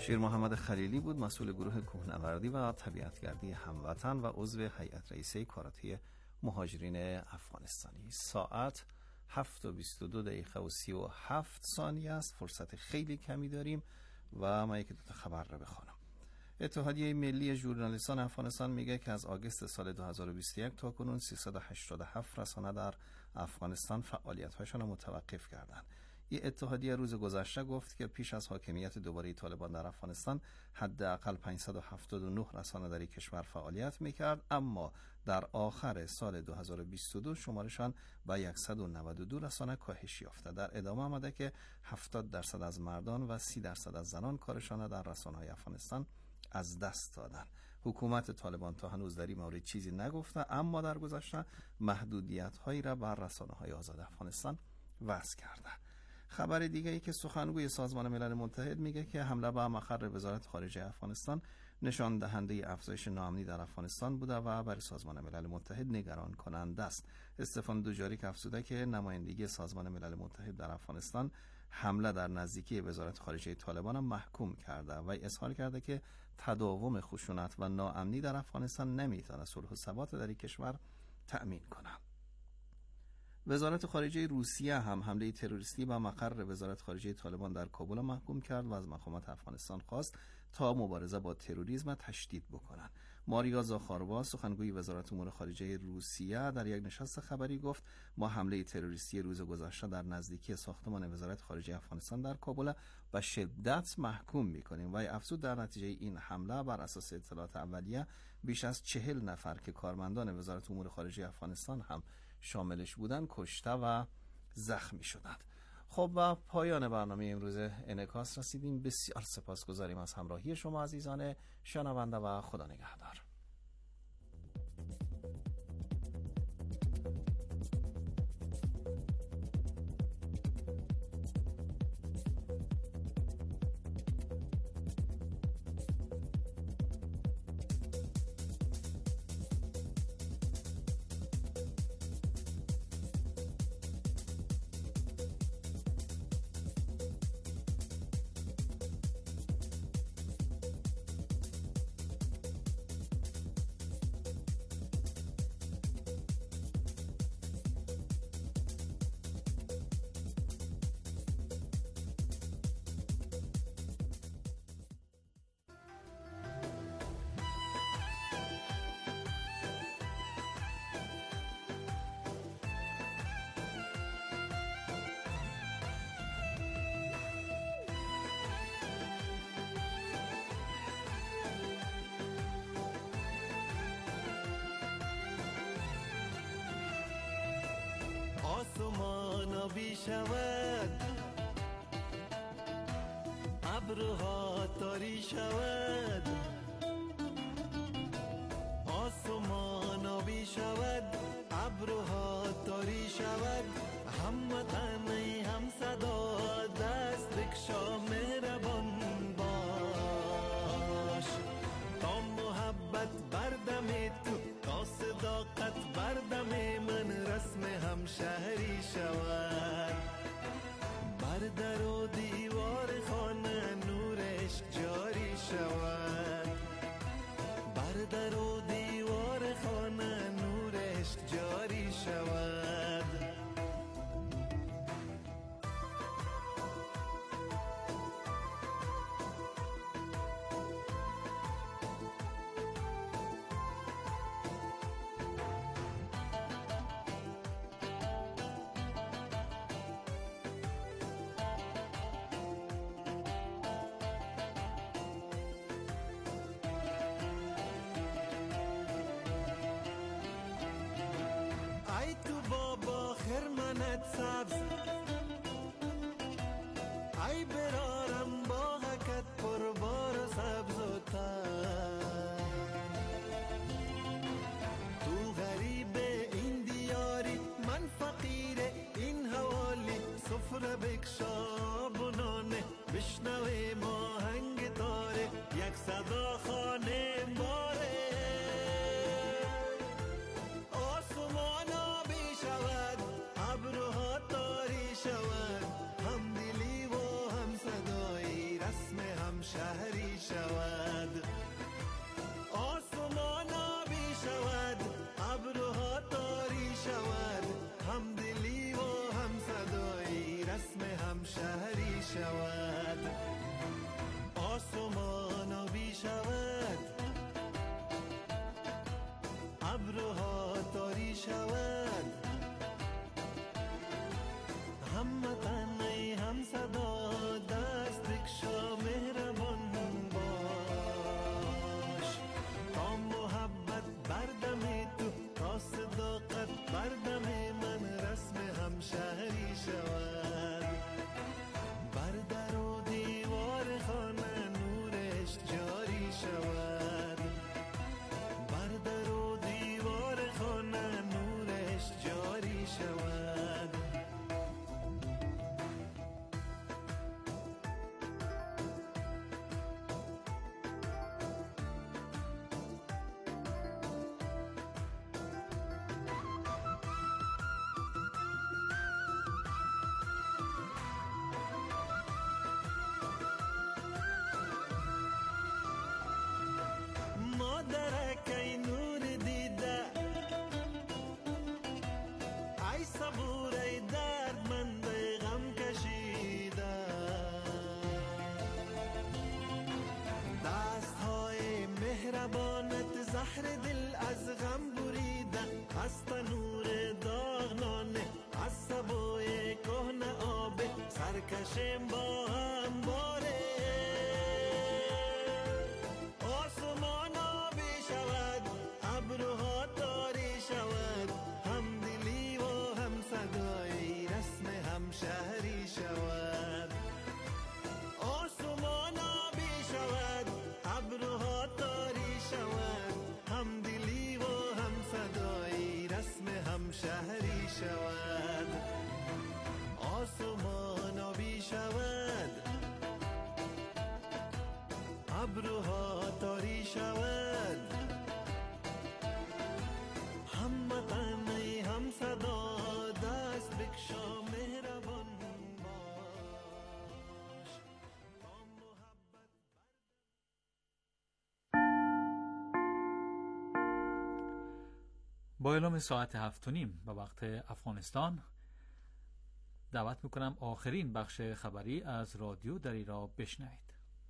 شیر محمد خلیلی بود، مسئول گروه کوهنوردی و طبیعتگردی هموطن و عضو هیئت رئیسه کاراته مهاجرین افغانستانی. ساعت هفت و بیست و دو دقیقه و سی و هفت ثانیه است. فرصت خیلی کمی داریم و من یکی دو تا خبر را بخوانم. اتحادیه ملی ژورنالیستان افغانستان میگه که از آگوست سال دو هزار و بیست و یک تا کنون سیصد و هشتاد و هفت رسانه در افغانستان فعالیت‌هاشون را متوقف کردند. این اتحادیه روز گذشته گفت که پیش از حاکمیت دوباره طالبان در افغانستان حداقل پانصد و هفتاد و نه رسانه در این کشور فعالیت میکرد، اما در آخر سال دو هزار و بیست و دو شمارشان به صد و نود و دو رسانه کاهش یافته. در ادامه آمده که هفتاد درصد از مردان و سی درصد از زنان کارشان در رسانه‌های افغانستان از دست دادن. حکومت طالبان تا هنوز در این مورد چیزی نگفته، اما در گذشته محدودیت‌هایی را بر رسانه‌های آزاد افغانستان وضع کرده. خبر دیگه ای که سخنگوی سازمان ملل متحد میگه که حمله به مقر وزارت خارجه افغانستان نشان دهنده افزایش ناامنی در افغانستان بوده و برای سازمان ملل متحد نگران کننده است. استفان دوجاریک افزوده که نمایندگی سازمان ملل متحد در افغانستان حمله در نزدیکی وزارت خارجه طالبان محکوم کرده و اظهار کرده که تداوم خشونت و ناامنی در افغانستان نمیتونه صلح و ثبات در این کشور تأمین کنه. وزارت خارجه روسیه هم حمله تروریستی به مقر وزارت خارجه طالبان در کابل محکوم کرد و از مقامات افغانستان خواست تا مبارزه با تروریسم تشدید بکنند. ماریا زاخاروا، سخنگوی وزارت امور خارجه روسیه، در یک نشست خبری گفت ما حمله تروریستی روز گذشته در نزدیکی ساختمان وزارت خارجه افغانستان در کابل به شدت محکوم می‌کنیم و افزود در نتیجه این حمله بر اساس اطلاعات اولیه بیش از چهل نفر که کارمندان وزارت امور خارجه افغانستان هم شاملش بودند کشته و زخمی شدند. خب و پایان برنامه امروز انعکاس رسیدیم. بسیار سپاسگزاریم از همراهی شما عزیزان شنونده و خدا نگهدار. آسمان آبی شود، ابرها تاری شود. آسمان آبی شود، ابرها تاری شود. هموطنی هم صدا دست بکشا مهربان باش. تا محبت بردم تو، تا صداقت بردم من، رسم هم شهری شود. بر در و دیوار خانه نورش جاری شود. بر در و دیوار خانه نورش جاری شود. ای تو بابا خرمنت سبز، ای برارم باغکت پربار و سبز و تر. تو غریب این دیاری، من فقیر این حوالی. سفره بکشا بنانه، بشنوه ماهنگ تاره. یک صدا خانه باره. شهری همشهری شود، آسمان آبی شود، ابرها تاری شود، هموطن ای هم صدا دست بکشا مهربان باش، تا محبت بردم تو، تا صداقت بردم من رسم همشهری شود، بر در و دیوار خانه نورش جاری شود، بر در و دیوار خانه نورش جاری شود. مادرک ای نور دیده، ای صبور ای دردمند ای غم کشیده، دست های مهربانت زهر دل از غم بریده، از تنور داغنانه، از سبوی کهنه آب سرکشیم با هم باره، آسمان آبی شود، ابرها تاری شود، هم دلی و هم صدای رسم همشهری شود، آسمان آبی شود، ابرها تاری شود، هم دلی و هم صدای رسم همشهری شود، آسمان آبی شود، ابرها تاری شود، هموطن ای هم صدا دست بکشا مهربان باش، تا محبت با اعلام ساعت هفت و نیم به وقت افغانستان دعوت میکنم آخرین بخش خبری از رادیو دری را بشنوید.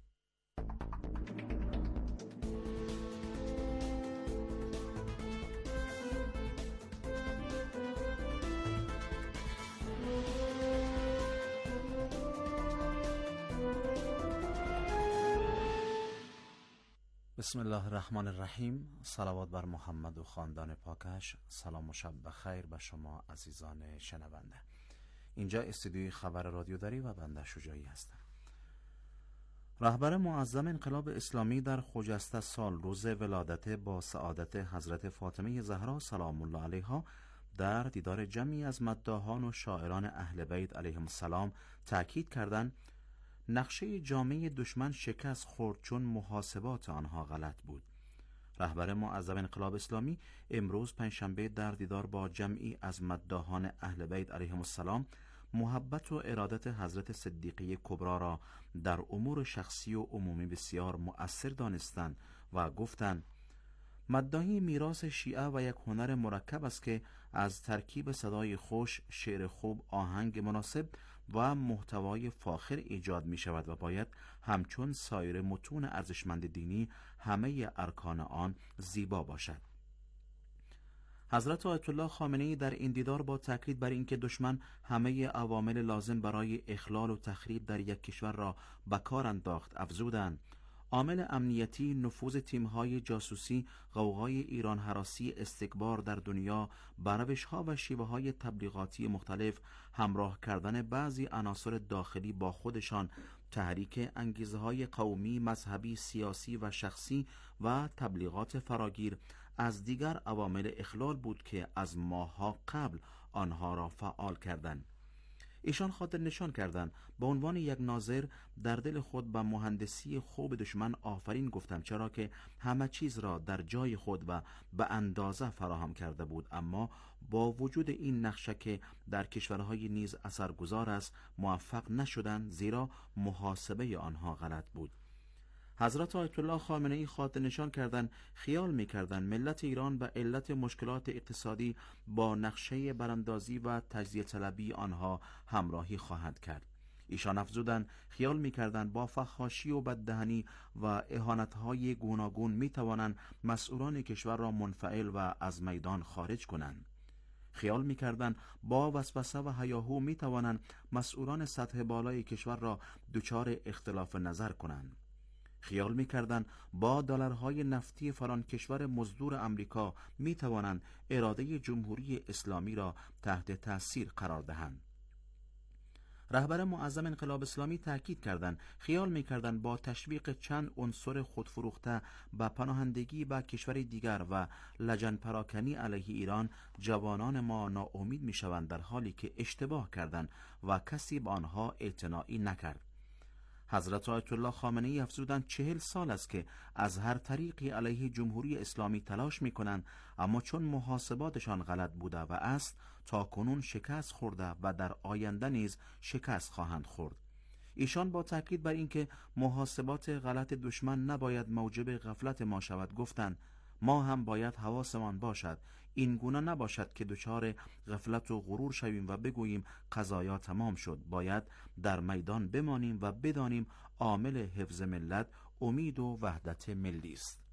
بسم الله الرحمن الرحیم. صلوات بر محمد و خاندان پاکش. سلام و شب بخیر به شما عزیزان شنونده. اینجا استودیوی خبر رادیو دری و بنده شجاعی هستم. رهبر معظم انقلاب اسلامی در خجسته سال روز ولادت با سعادت حضرت فاطمه زهرا سلام الله علیها در دیدار جمعی از مداحان و شاعران اهل بیت علیهم السلام تأکید کردند نقشه جامعه دشمن شکست خورد چون محاسبات آنها غلط بود. رهبر معظم انقلاب اسلامی امروز پنجشنبه در دیدار با جمعی از مداحان اهل بیت علیهم السلام محبت و ارادت حضرت صدیقه کبری را در امور شخصی و عمومی بسیار مؤثر دانستند و گفتند مداحی میراث شیعه و یک هنر مرکب است که از ترکیب صدای خوش، شعر خوب، آهنگ مناسب و محتوای فاخر ایجاد می شود و باید همچون سایر متون ارزشمند دینی همه ارکان آن زیبا باشد. حضرت آیت الله خامنه‌ای در این دیدار با تاکید بر اینکه دشمن همه عوامل لازم برای اخلال و تخریب در یک کشور را به کار انداخت افزودند عامل امنیتی، نفوذ تیم‌های جاسوسی، غوغای ایران هراسی، استکبار در دنیا، روش‌ها و شیوه‌های تبلیغاتی مختلف، همراه کردن بعضی عناصر داخلی با خودشان، تحریک انگیزه‌های قومی، مذهبی، سیاسی و شخصی و تبلیغات فراگیر از دیگر عوامل اخلال بود که از ماه‌ها قبل آنها را فعال کردند. ایشان خاطر نشان کردند به عنوان یک ناظر در دل خود به مهندسی خوب دشمن آفرین گفتم، چرا که همه چیز را در جای خود و به اندازه فراهم کرده بود، اما با وجود این نقشه که در کشورهای نیز اثرگذار است موفق نشدند زیرا محاسبه آنها غلط بود. حضرت آیت الله خامنه‌ای خاطر نشان کردند خیال می‌کردند ملت ایران به علت مشکلات اقتصادی با نقشه براندازی و تجزیه طلبی آنها همراهی خواهد کرد. ایشان افزودند خیال می‌کردند با فحاشی و بددهنی و اهانت‌های گوناگون می‌توانند مسئولان کشور را منفعل و از میدان خارج کنند. خیال می‌کردند با وسوسه و هیاهو می‌توانند مسئولان سطح بالای کشور را دچار اختلاف نظر کنند. خیال می‌کردند با دلارهای نفتی فلان کشور مزدور امریکا می‌توانند اراده جمهوری اسلامی را تحت تأثیر قرار دهند. رهبر معظم انقلاب اسلامی تاکید کردند خیال می‌کردند با تشویق چند عنصر خودفروخته و پناهندگی به کشور دیگر و لجن پراکنی علیه ایران جوانان ما ناامید می‌شوند، در حالی که اشتباه کردند و کسی به آنها اعتنایی نکرد. حضرت آیت الله خامنه‌ای افزودند چهل سال است که از هر طریقی علیه جمهوری اسلامی تلاش می‌کنند، اما چون محاسباتشان غلط بوده و است تا کنون شکست خورده و در آینده نیز شکست خواهند خورد. ایشان با تاکید بر اینکه محاسبات غلط دشمن نباید موجب غفلت ما شود گفتند ما هم باید حواسمان باشد، این گونه نباشد که دچار غفلت و غرور شویم و بگوییم قضایا تمام شد. باید در میدان بمانیم و بدانیم عامل حفظ ملت امید و وحدت ملی است.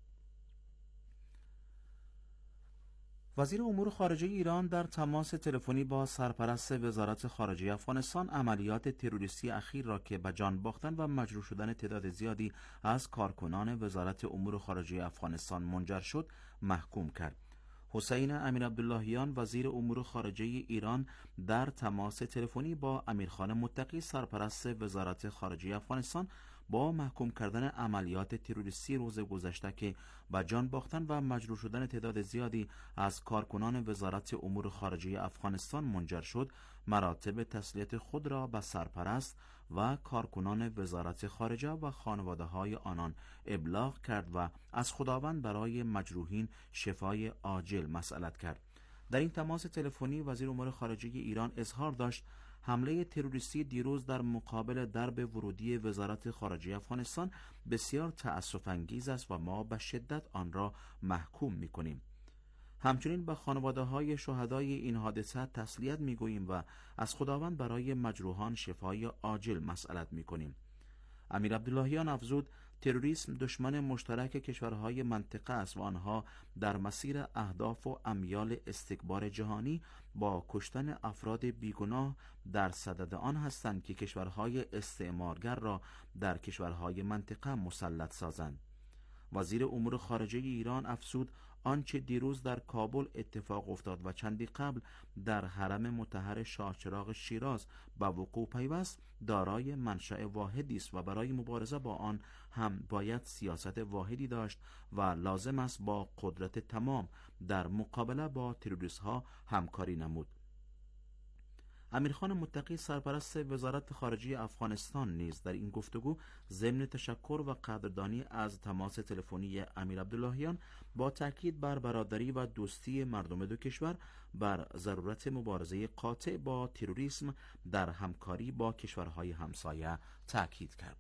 وزیر امور خارجه ایران در تماس تلفنی با سرپرست وزارت خارجه افغانستان عملیات تروریستی اخیر را که به جان باختن و مجروح شدن تعداد زیادی از کارکنان وزارت امور خارجه افغانستان منجر شد محکوم کرد. حسین امیر عبداللهیان وزیر امور خارجه ایران در تماس تلفنی با امیرخان متقی سرپرست وزارت خارجه افغانستان با محکوم کردن عملیات تروریستی روز گذشته که به جان باختن و مجروح شدن تعداد زیادی از کارکنان وزارت امور خارجه افغانستان منجر شد، مراتب تسلیت خود را به سرپرست و کارکنان وزارت خارجه و خانواده‌های آنان ابلاغ کرد و از خداوند برای مجروحین شفای عاجل مسئلت کرد. در این تماس تلفنی وزیر امور خارجه ایران اظهار داشت حمله تروریستی دیروز در مقابل درب ورودی وزارت خارجه افغانستان بسیار تأسف انگیز است و ما به شدت آن را محکوم می‌کنیم. همچنین به خانواده‌های شهدای این حادثه تسلیت می‌گوییم و از خداوند برای مجروحان شفای عاجل مسئلت می‌کنیم. امیر عبداللهیان افزود تروریسم دشمن مشترک کشورهای منطقه است و آنها در مسیر اهداف و امیال استکبار جهانی با کشتن افراد بیگناه در صدد آن هستند که کشورهای استعمارگر را در کشورهای منطقه مسلط سازند. وزیر امور خارجه ایران افزود آنچه دیروز در کابل اتفاق افتاد و چندی قبل در حرم مطهر شاهچراغ شیراز به وقوع پیوست دارای منشأ واحدی است و برای مبارزه با آن هم باید سیاست واحدی داشت و لازم است با قدرت تمام در مقابله با تروریست ها همکاری نمود. امیرخان متقی سرپرست وزارت خارجه افغانستان نیز در این گفتگو ضمن تشکر و قدردانی از تماس تلفنی امیر عبداللهیان با تاکید بر برادری و دوستی مردم دو کشور بر ضرورت مبارزه قاطع با تروریسم در همکاری با کشورهای همسایه تاکید کرد.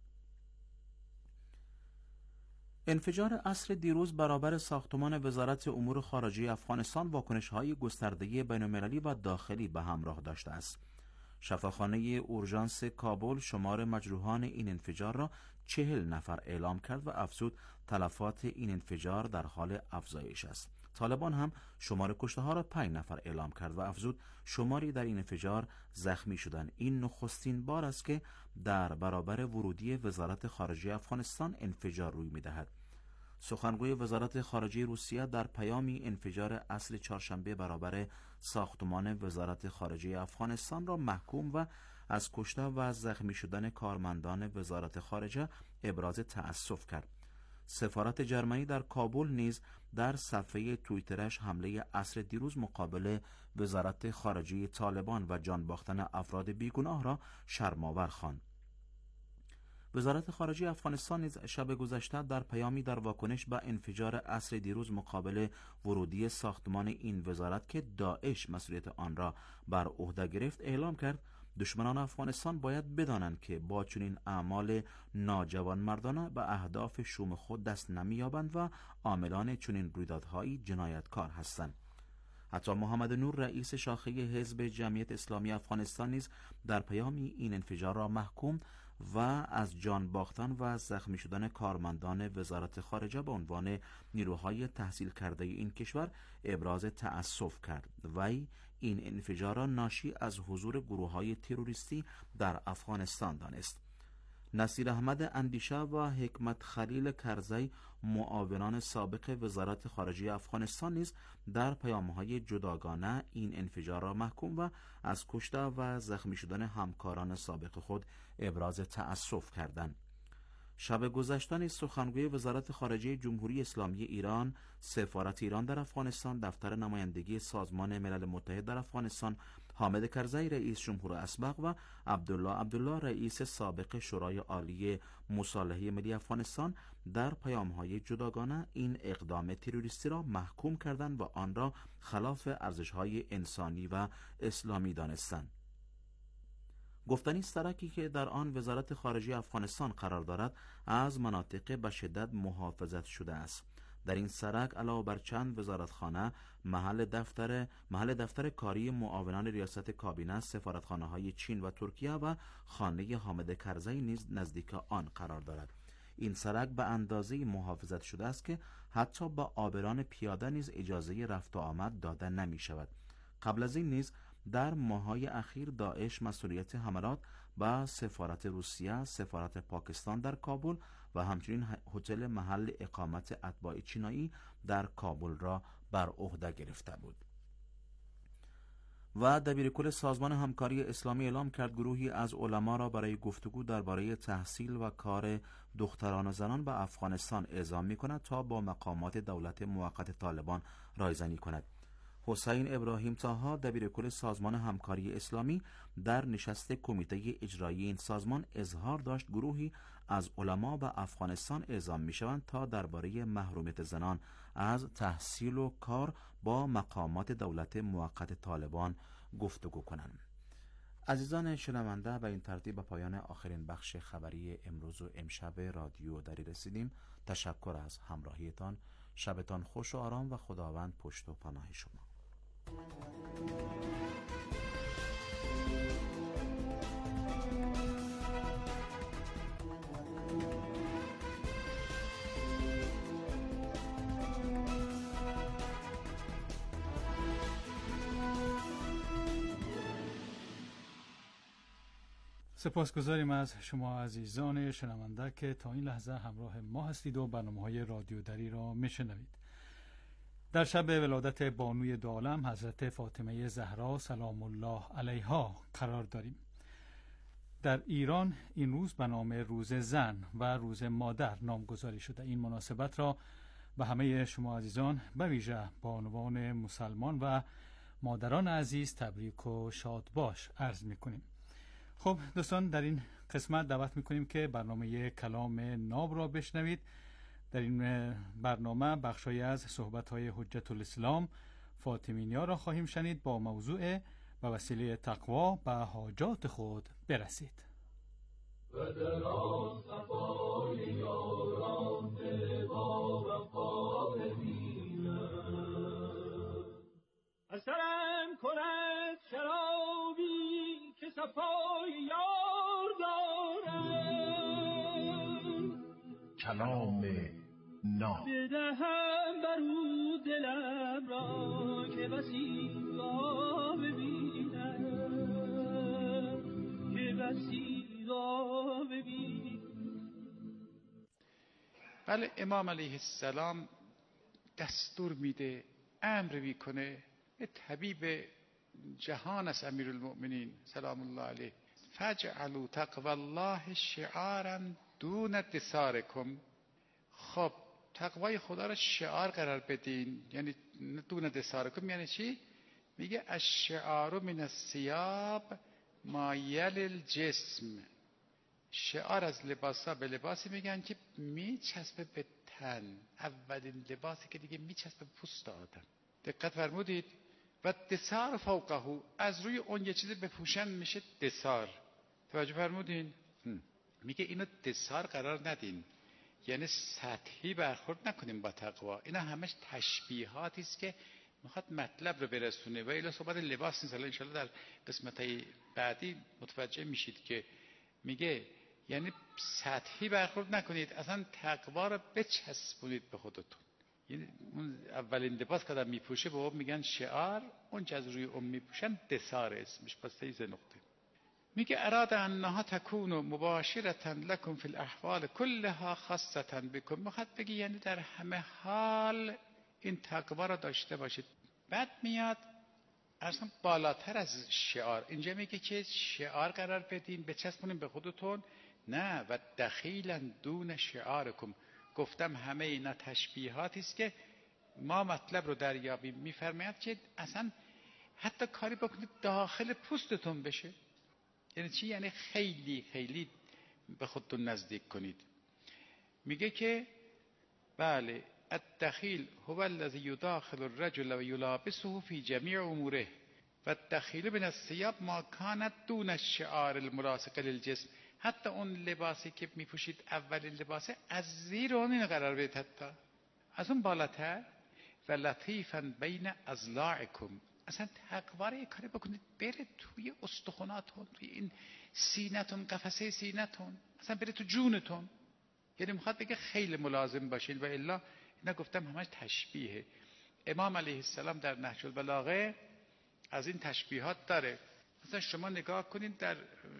انفجار عصر دیروز برابر ساختمان وزارت امور خارجه افغانستان واکنش‌های گسترده بین‌المللی و داخلی به همراه داشته است. شفاخانه اورژانس کابل شمار مجروحان این انفجار را چهل نفر اعلام کرد و افزود تلفات این انفجار در حال افزایش است. طالبان هم شمار کشته‌ها را پنج نفر اعلام کرد و افزود شماری در این انفجار زخمی شدند. این نخستین بار است که در برابر ورودی وزارت خارجه افغانستان انفجار روی می‌دهد. سخنگوی وزارت خارجه روسیه در پیامی انفجار عصر چهارشنبه برابر ساختمان وزارت خارجه افغانستان را محکوم و از کشته و از زخمی شدن کارمندان وزارت خارجه ابراز تأسف کرد. سفارت جرمنی در کابل نیز در صفحه توییترش حمله عصر دیروز مقابل وزارت خارجه طالبان و جان باختن افراد بیگناه را شرم‌آور خواند. وزارت خارجه افغانستان نیز شب گذشته در پیامی در واکنش به انفجار عصر دیروز مقابل ورودی ساختمان این وزارت که داعش مسئولیت آن را بر عهده گرفت اعلام کرد دشمنان افغانستان باید بدانند که با چنین اعمال ناجوانمردانه به اهداف شوم خود دست نمی‌یابند و عاملان چنین رویدادهایی جنایتکار هستند. حتی محمد نور رئیس شاخه حزب جمعیت اسلامی افغانستان نیز در پیامی این انفجار را محکوم و از جان باختن و زخمی شدن کارمندان وزارت خارجه به عنوان نیروهای تحصیل کرده این کشور ابراز تأسف کرد. وی این انفجار را ناشی از حضور گروه‌های تروریستی در افغانستان دانست. نصیر احمد اندیشه و حکمت خلیل کرزی معاونان سابق وزارت خارجه افغانستان نیز در پیام‌های جداگانه این انفجار را محکوم و از کشته و زخمی شدن همکاران سابق خود ابراز تأسف کردند. شب گذشته نیز سخنگوی وزارت خارجه جمهوری اسلامی ایران، سفارت ایران در افغانستان، دفتر نمایندگی سازمان ملل متحد در افغانستان، حامد کرزی رئیس جمهور اسبق و عبدالله عبدالله رئیس سابق شورای عالی مصالحه ملی افغانستان در پیام‌های جداگانه این اقدام تروریستی را محکوم کردند و آن را خلاف ارزش‌های انسانی و اسلامی دانستند. گفتنی سرکی که در آن وزارت خارجه افغانستان قرار دارد از مناطق به شدت محافظت شده است. در این سرک علاوه بر چند وزارتخانه، محل دفتر محل دفتر کاری معاونان ریاست کابینه، سفارتخانه‌های چین و ترکیه و خانه حامد کرزی نیز نزدیک آن قرار دارد. این سرک به اندازه محافظت شده است که حتی با عابران پیاده نیز اجازه رفت و آمد داده نمی شود. قبل از این نیز در ماه‌های اخیر داعش مسئولیت حملات به سفارت روسیه، سفارت پاکستان در کابل و همچنین هتل محل اقامت اتباع چینایی در کابل را بر عهده گرفته بود. و دبیرکل سازمان همکاری اسلامی اعلام کرد گروهی از علما را برای گفتگو درباره تحصیل و کار دختران و زنان به افغانستان اعزام می‌کند تا با مقامات دولت موقت طالبان رایزنی کند. حسین ابراهیم طاها دبیرکل سازمان همکاری اسلامی در نشست کمیته اجرایی این سازمان اظهار داشت گروهی از علما به افغانستان اعزام می‌شوند تا درباره محرومیت زنان از تحصیل و کار با مقامات دولت موقت طالبان گفتگو کنند. عزیزان شنونده، به این ترتیب به پایان آخرین بخش خبری امروز و امشب رادیو دری رسیدیم. تشکر از همراهیتان. شبتان خوش و آرام و خداوند پشت و پناه شما. سپاسگزاریم از شما عزیزان شنونده که تا این لحظه همراه ما هستید و برنامه‌های رادیو دری را میشنوید. در شب ولادت بانوی دو عالم حضرت فاطمه زهرا سلام الله علیها قرار داریم. در ایران این روز به نام روز زن و روز مادر نامگذاری شده. این مناسبت را به همه شما عزیزان به ویژه بانوان مسلمان و مادران عزیز تبریک و شاد باش عرض می‌کنیم. خب دوستان، در این قسمت دعوت میکنیم که برنامه کلام ناب را بشنوید. در این برنامه بخشی از صحبت‌های حجت الاسلام فاطمینیا را خواهیم شنید با موضوع به وسیله تقوا به حاجات خود برسید. و در آصفای یاران با وفا ببینم اثرم کند شرابی که صفای یار دارم کلام ناب بدهم برو دلم را که بسی را ببینم که بسی را ببینم. بله، امام علیه السلام دستور میده، امر میکنه. طبیب جهان است امیرالمؤمنین سلام الله علیه، فجعلوا تقوى الله شعارا دون دثارکم. خب تقوای خدا را شعار قرار بدین، یعنی دون دثارکم یعنی چی؟ میگه الشعار من الثياب ما یلی الجسم. شعار از لباسا به لباسی میگن که میچسبه به تن، اولین لباسی که دیگه میچسبه به پوست آدم. دقت فرمودید؟ و دثار فوقه، از روی اون یه چیزی بپوشن میشه دثار. توجه فرمودین؟ میگه اینو دثار قرار ندین، یعنی سطحی برخورد نکنیم با تقوا. اینا همش تشبیهاتی است که میخواد مطلب رو برسونه و الی صحبت لباس نیست. ان شاءالله در قسمت‌های بعدی متوجه میشید که میگه یعنی سطحی برخورد نکنید، اصلا تقوا رو بچسبونید به خودتون. یعنی اون اولین لباس که آدم میپوشه به اون میگن شعار، اون که از روی اون میپوشن دثار اسمش. پس سه نقطه میگه اراد انها تکون مباشرة لكم في الاحوال كلها خاصة بكم. میخواد بگی یعنی در همه حال این تقوا را داشته باشید. بعد میاد اصلا بالاتر از شعار اینجا میگه که شعار قرار بدین بچسبونین به خودتون، نه و دخیلا دون شعارکم. گفتم همه اینا تشبیهاتی است که ما مطلب رو دریابیم. میفرماید که اصلا حتی کاری بکنید داخل پوستتون بشه. یعنی چی؟ یعنی خیلی خیلی به خودتون نزدیک کنید. میگه که بله الدخیل هو الذي يداخل الرجل ويلابسه في جميع اموره و الدخیل من الثياب ما كانت دون الشعار الملاصق للجسم. حتی اون لباسی که میپوشید اولین لباسه از زیر اون قرار بدید، حتی از اون بالاتر. و لطیفا بین اضلاعکم. اصلا تقوا رو یک کاری بکنید بره توی استخوناتون، توی این سینتون، قفسه سینتون، اصلا بره تو جونتون. یعنی میخواد بگه خیلی ملازم باشین. و الا اینا گفتم همش تشبیهه. امام علیه السلام در نهج البلاغه از این تشبیهات داره. مثلا شما نگاه کنید در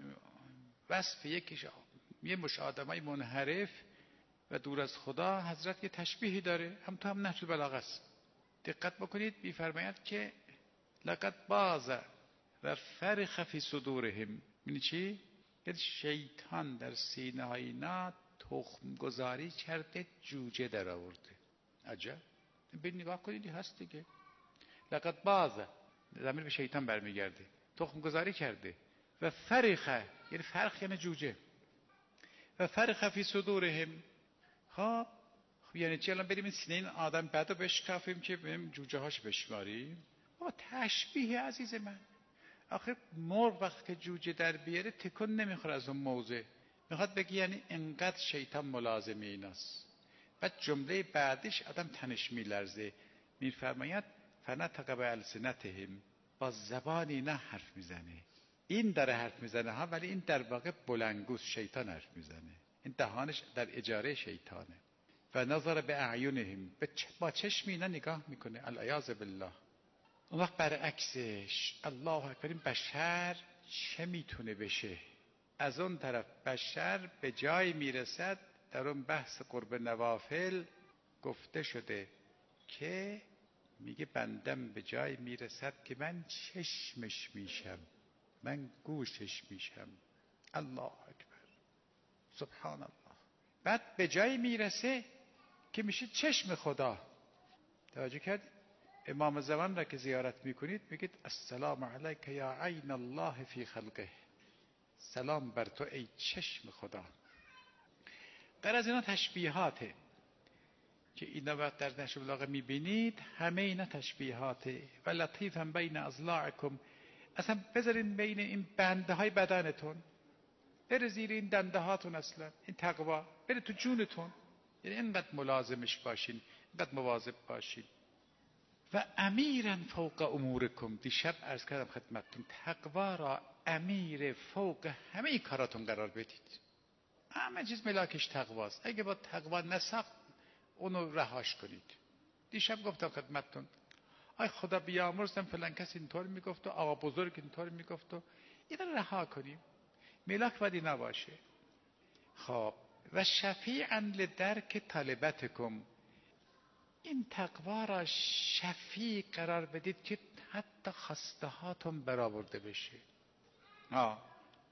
وصف یک یه مش آدمای منحرف و دور از خدا، حضرت یه تشبیهی داره، هم تو هم نهج البلاغه است. دقت بکنید میفرماید که لقد باز و فرخ فی صدورهم. یعنی چی؟ یعنی شیطان در سینه های اینا تخم گذاری کرده، جوجه در آورده. عجب. ببین نگاه کنید هست دیگه. لقد باز ضمیر به شیطان برمیگرده، تخم گذاری کرده. و فرخ یعنی فرخ یعنی جوجه. و فرخ فی صدورهم. خب خب یعنی چی؟ الان بریم این سینه این آدم بعدو بشکافیم که بریم جوجه هاش بشماریم؟ با تشبیه عزیز من. آخه مرغ وقتی که جوجه در بیاره تکون نمیخوره از اون موضع. میخواد بگی یعنی انقدر شیطان ملازم ایناست. بعد جمله بعدش آدم تنش میلرزه. میفرماید فنطق بالسنتهم، با زبانی نه حرف میزنه. این داره حرف میزنه ها، ولی این در واقع بلندگوست، شیطان حرف میزنه. این دهانش در اجاره شیطانه. و نظر به اعینهم، با چشم اینا نگاه میکنه. العیاذ بالله. اون وقت برعکسش الله اکبر، این بشر چه میتونه بشه؟ از اون طرف بشر به جای میرسد، در اون بحث قرب نوافل گفته شده که میگه بندم به جای میرسد که من چشمش میشم، من گوشش میشم. الله اکبر، سبحان الله. بعد به جای میرسه که میشه چشم خدا. توجه کرد؟ امام زمان را که زیارت میکنید میگید السلام علیک یا عین الله فی خلقه. سلام بر تو ای چشم خدا. در از اینا تشبیهاته که اینا وقت در نهج البلاغه میبینید، همه اینا تشبیهاته. و لطیفا بین اضلاعکم، اصلا بذارین بین این بنده های بدنتون، بره زیر این دنده هاتون، اصلا این تقوا بره تو جونتون. یعنی اینقدر ملازمش باشین، اینقدر مواظب باشین. و امیرا فوق امورکم. دیشب عرض کردم خدمتتون تقوا را امیر فوق همه کاراتون قرار بدید. همه چیز ملاکش تقواست. اگه با تقوا نساخت اونو رهاش کنید. دیشب گفتم خدمتتون آی خدا بیامرزم فلان کس اینطور میگفت و آقا بزرگ اینطور میگفت و اینا رها کنیم. ملاک بدی نباشه. خب و شفیعا لدرک طالبتکم. این تقوا را شفیع قرار بدید که حتی خواسته هاتون برآورده بشه. آه.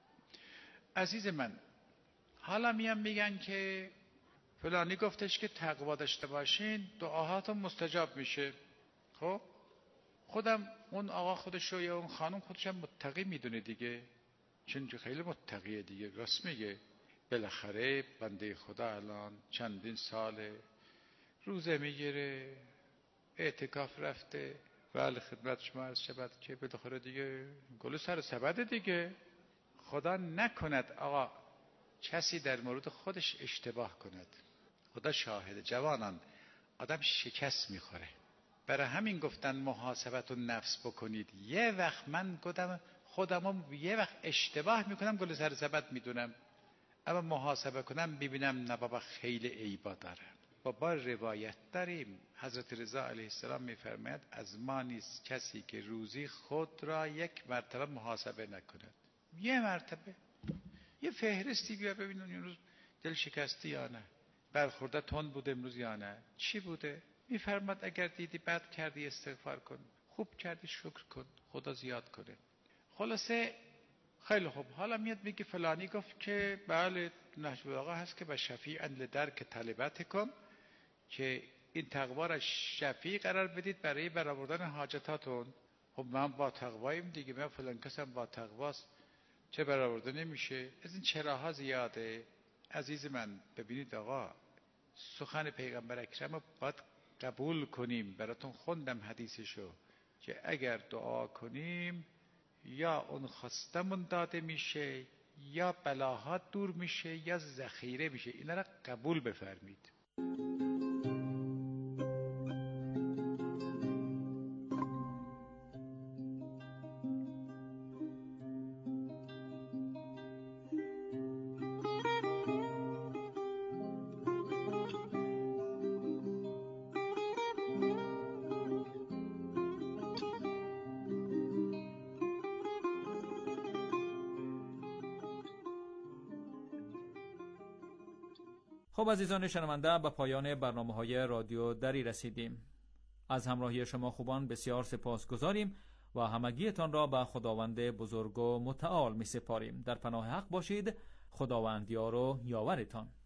عزیز من، حالا میان میگن که فلانی گفتش که تقوا داشته باشین دعاهاتون مستجاب میشه. خب خودم اون آقا خودشو یا اون خانم خودشم متقی میدونه دیگه، چون خیلی متقیه دیگه، راست میگه. بالاخره بنده خدا الان چندین ساله روزه میگیره، اعتکاف رفته. ولی خدمت شما عرض شود که بالاخره دیگه گل سر سبد دیگه. خدا نکند آقا کسی در مورد خودش اشتباه کند. خدا شاهد. جوانان، آدم شکست میخوره، برای همین گفتن محاسبت و نفس بکنید. یه وقت من گفتم خودم یه وقت اشتباه میکنم گل سر سبد میدونم، اما محاسبه کنم ببینم نه بابا خیلی عیبا دارم. بابا روایت داریم حضرت رضا علیه السلام میفرماید از ما نیست کسی که روزی خود را یک مرتبه محاسبه نکند. یه مرتبه یه فهرستی بیا ببین اون روز دل شکستی یا نه، برخورده تند بود امروز یا نه، چی بوده. میفرماد اگر دیدی بد کردی استغفار کن، خوب کردی شکر کن، خدا زیاد کنه. خلاصه خیلی خوب. حالا میاد میگه فلانی گفت که بله نهج البلاغه هست که به شفیع لدرک طلبتکم، که این تقوا را شفیع قرار بدید برای برآوردن حاجتاتون. خب من با تقوایم دیگه، من فلان کسم با تقواست، چه برآورده نمیشه؟ از این چراها زیاده. عزیز من ببینید آقا، سخن پیغمبر اکرم رو باید قبول کنیم. براتون خوندم حدیثشو که اگر دعا کنیم یا اون خواستمون داده میشه، یا بلاها دور میشه، یا ذخیره میشه. اینا را قبول بفرمید. خب عزیزان شنونده، به پایان برنامه‌های رادیو دری رسیدیم. از همراهی شما خوبان بسیار سپاسگزاریم و همگیتان را به خداوند بزرگ و متعال می سپاریم. در پناه حق باشید. خداوند یار و یاورتان.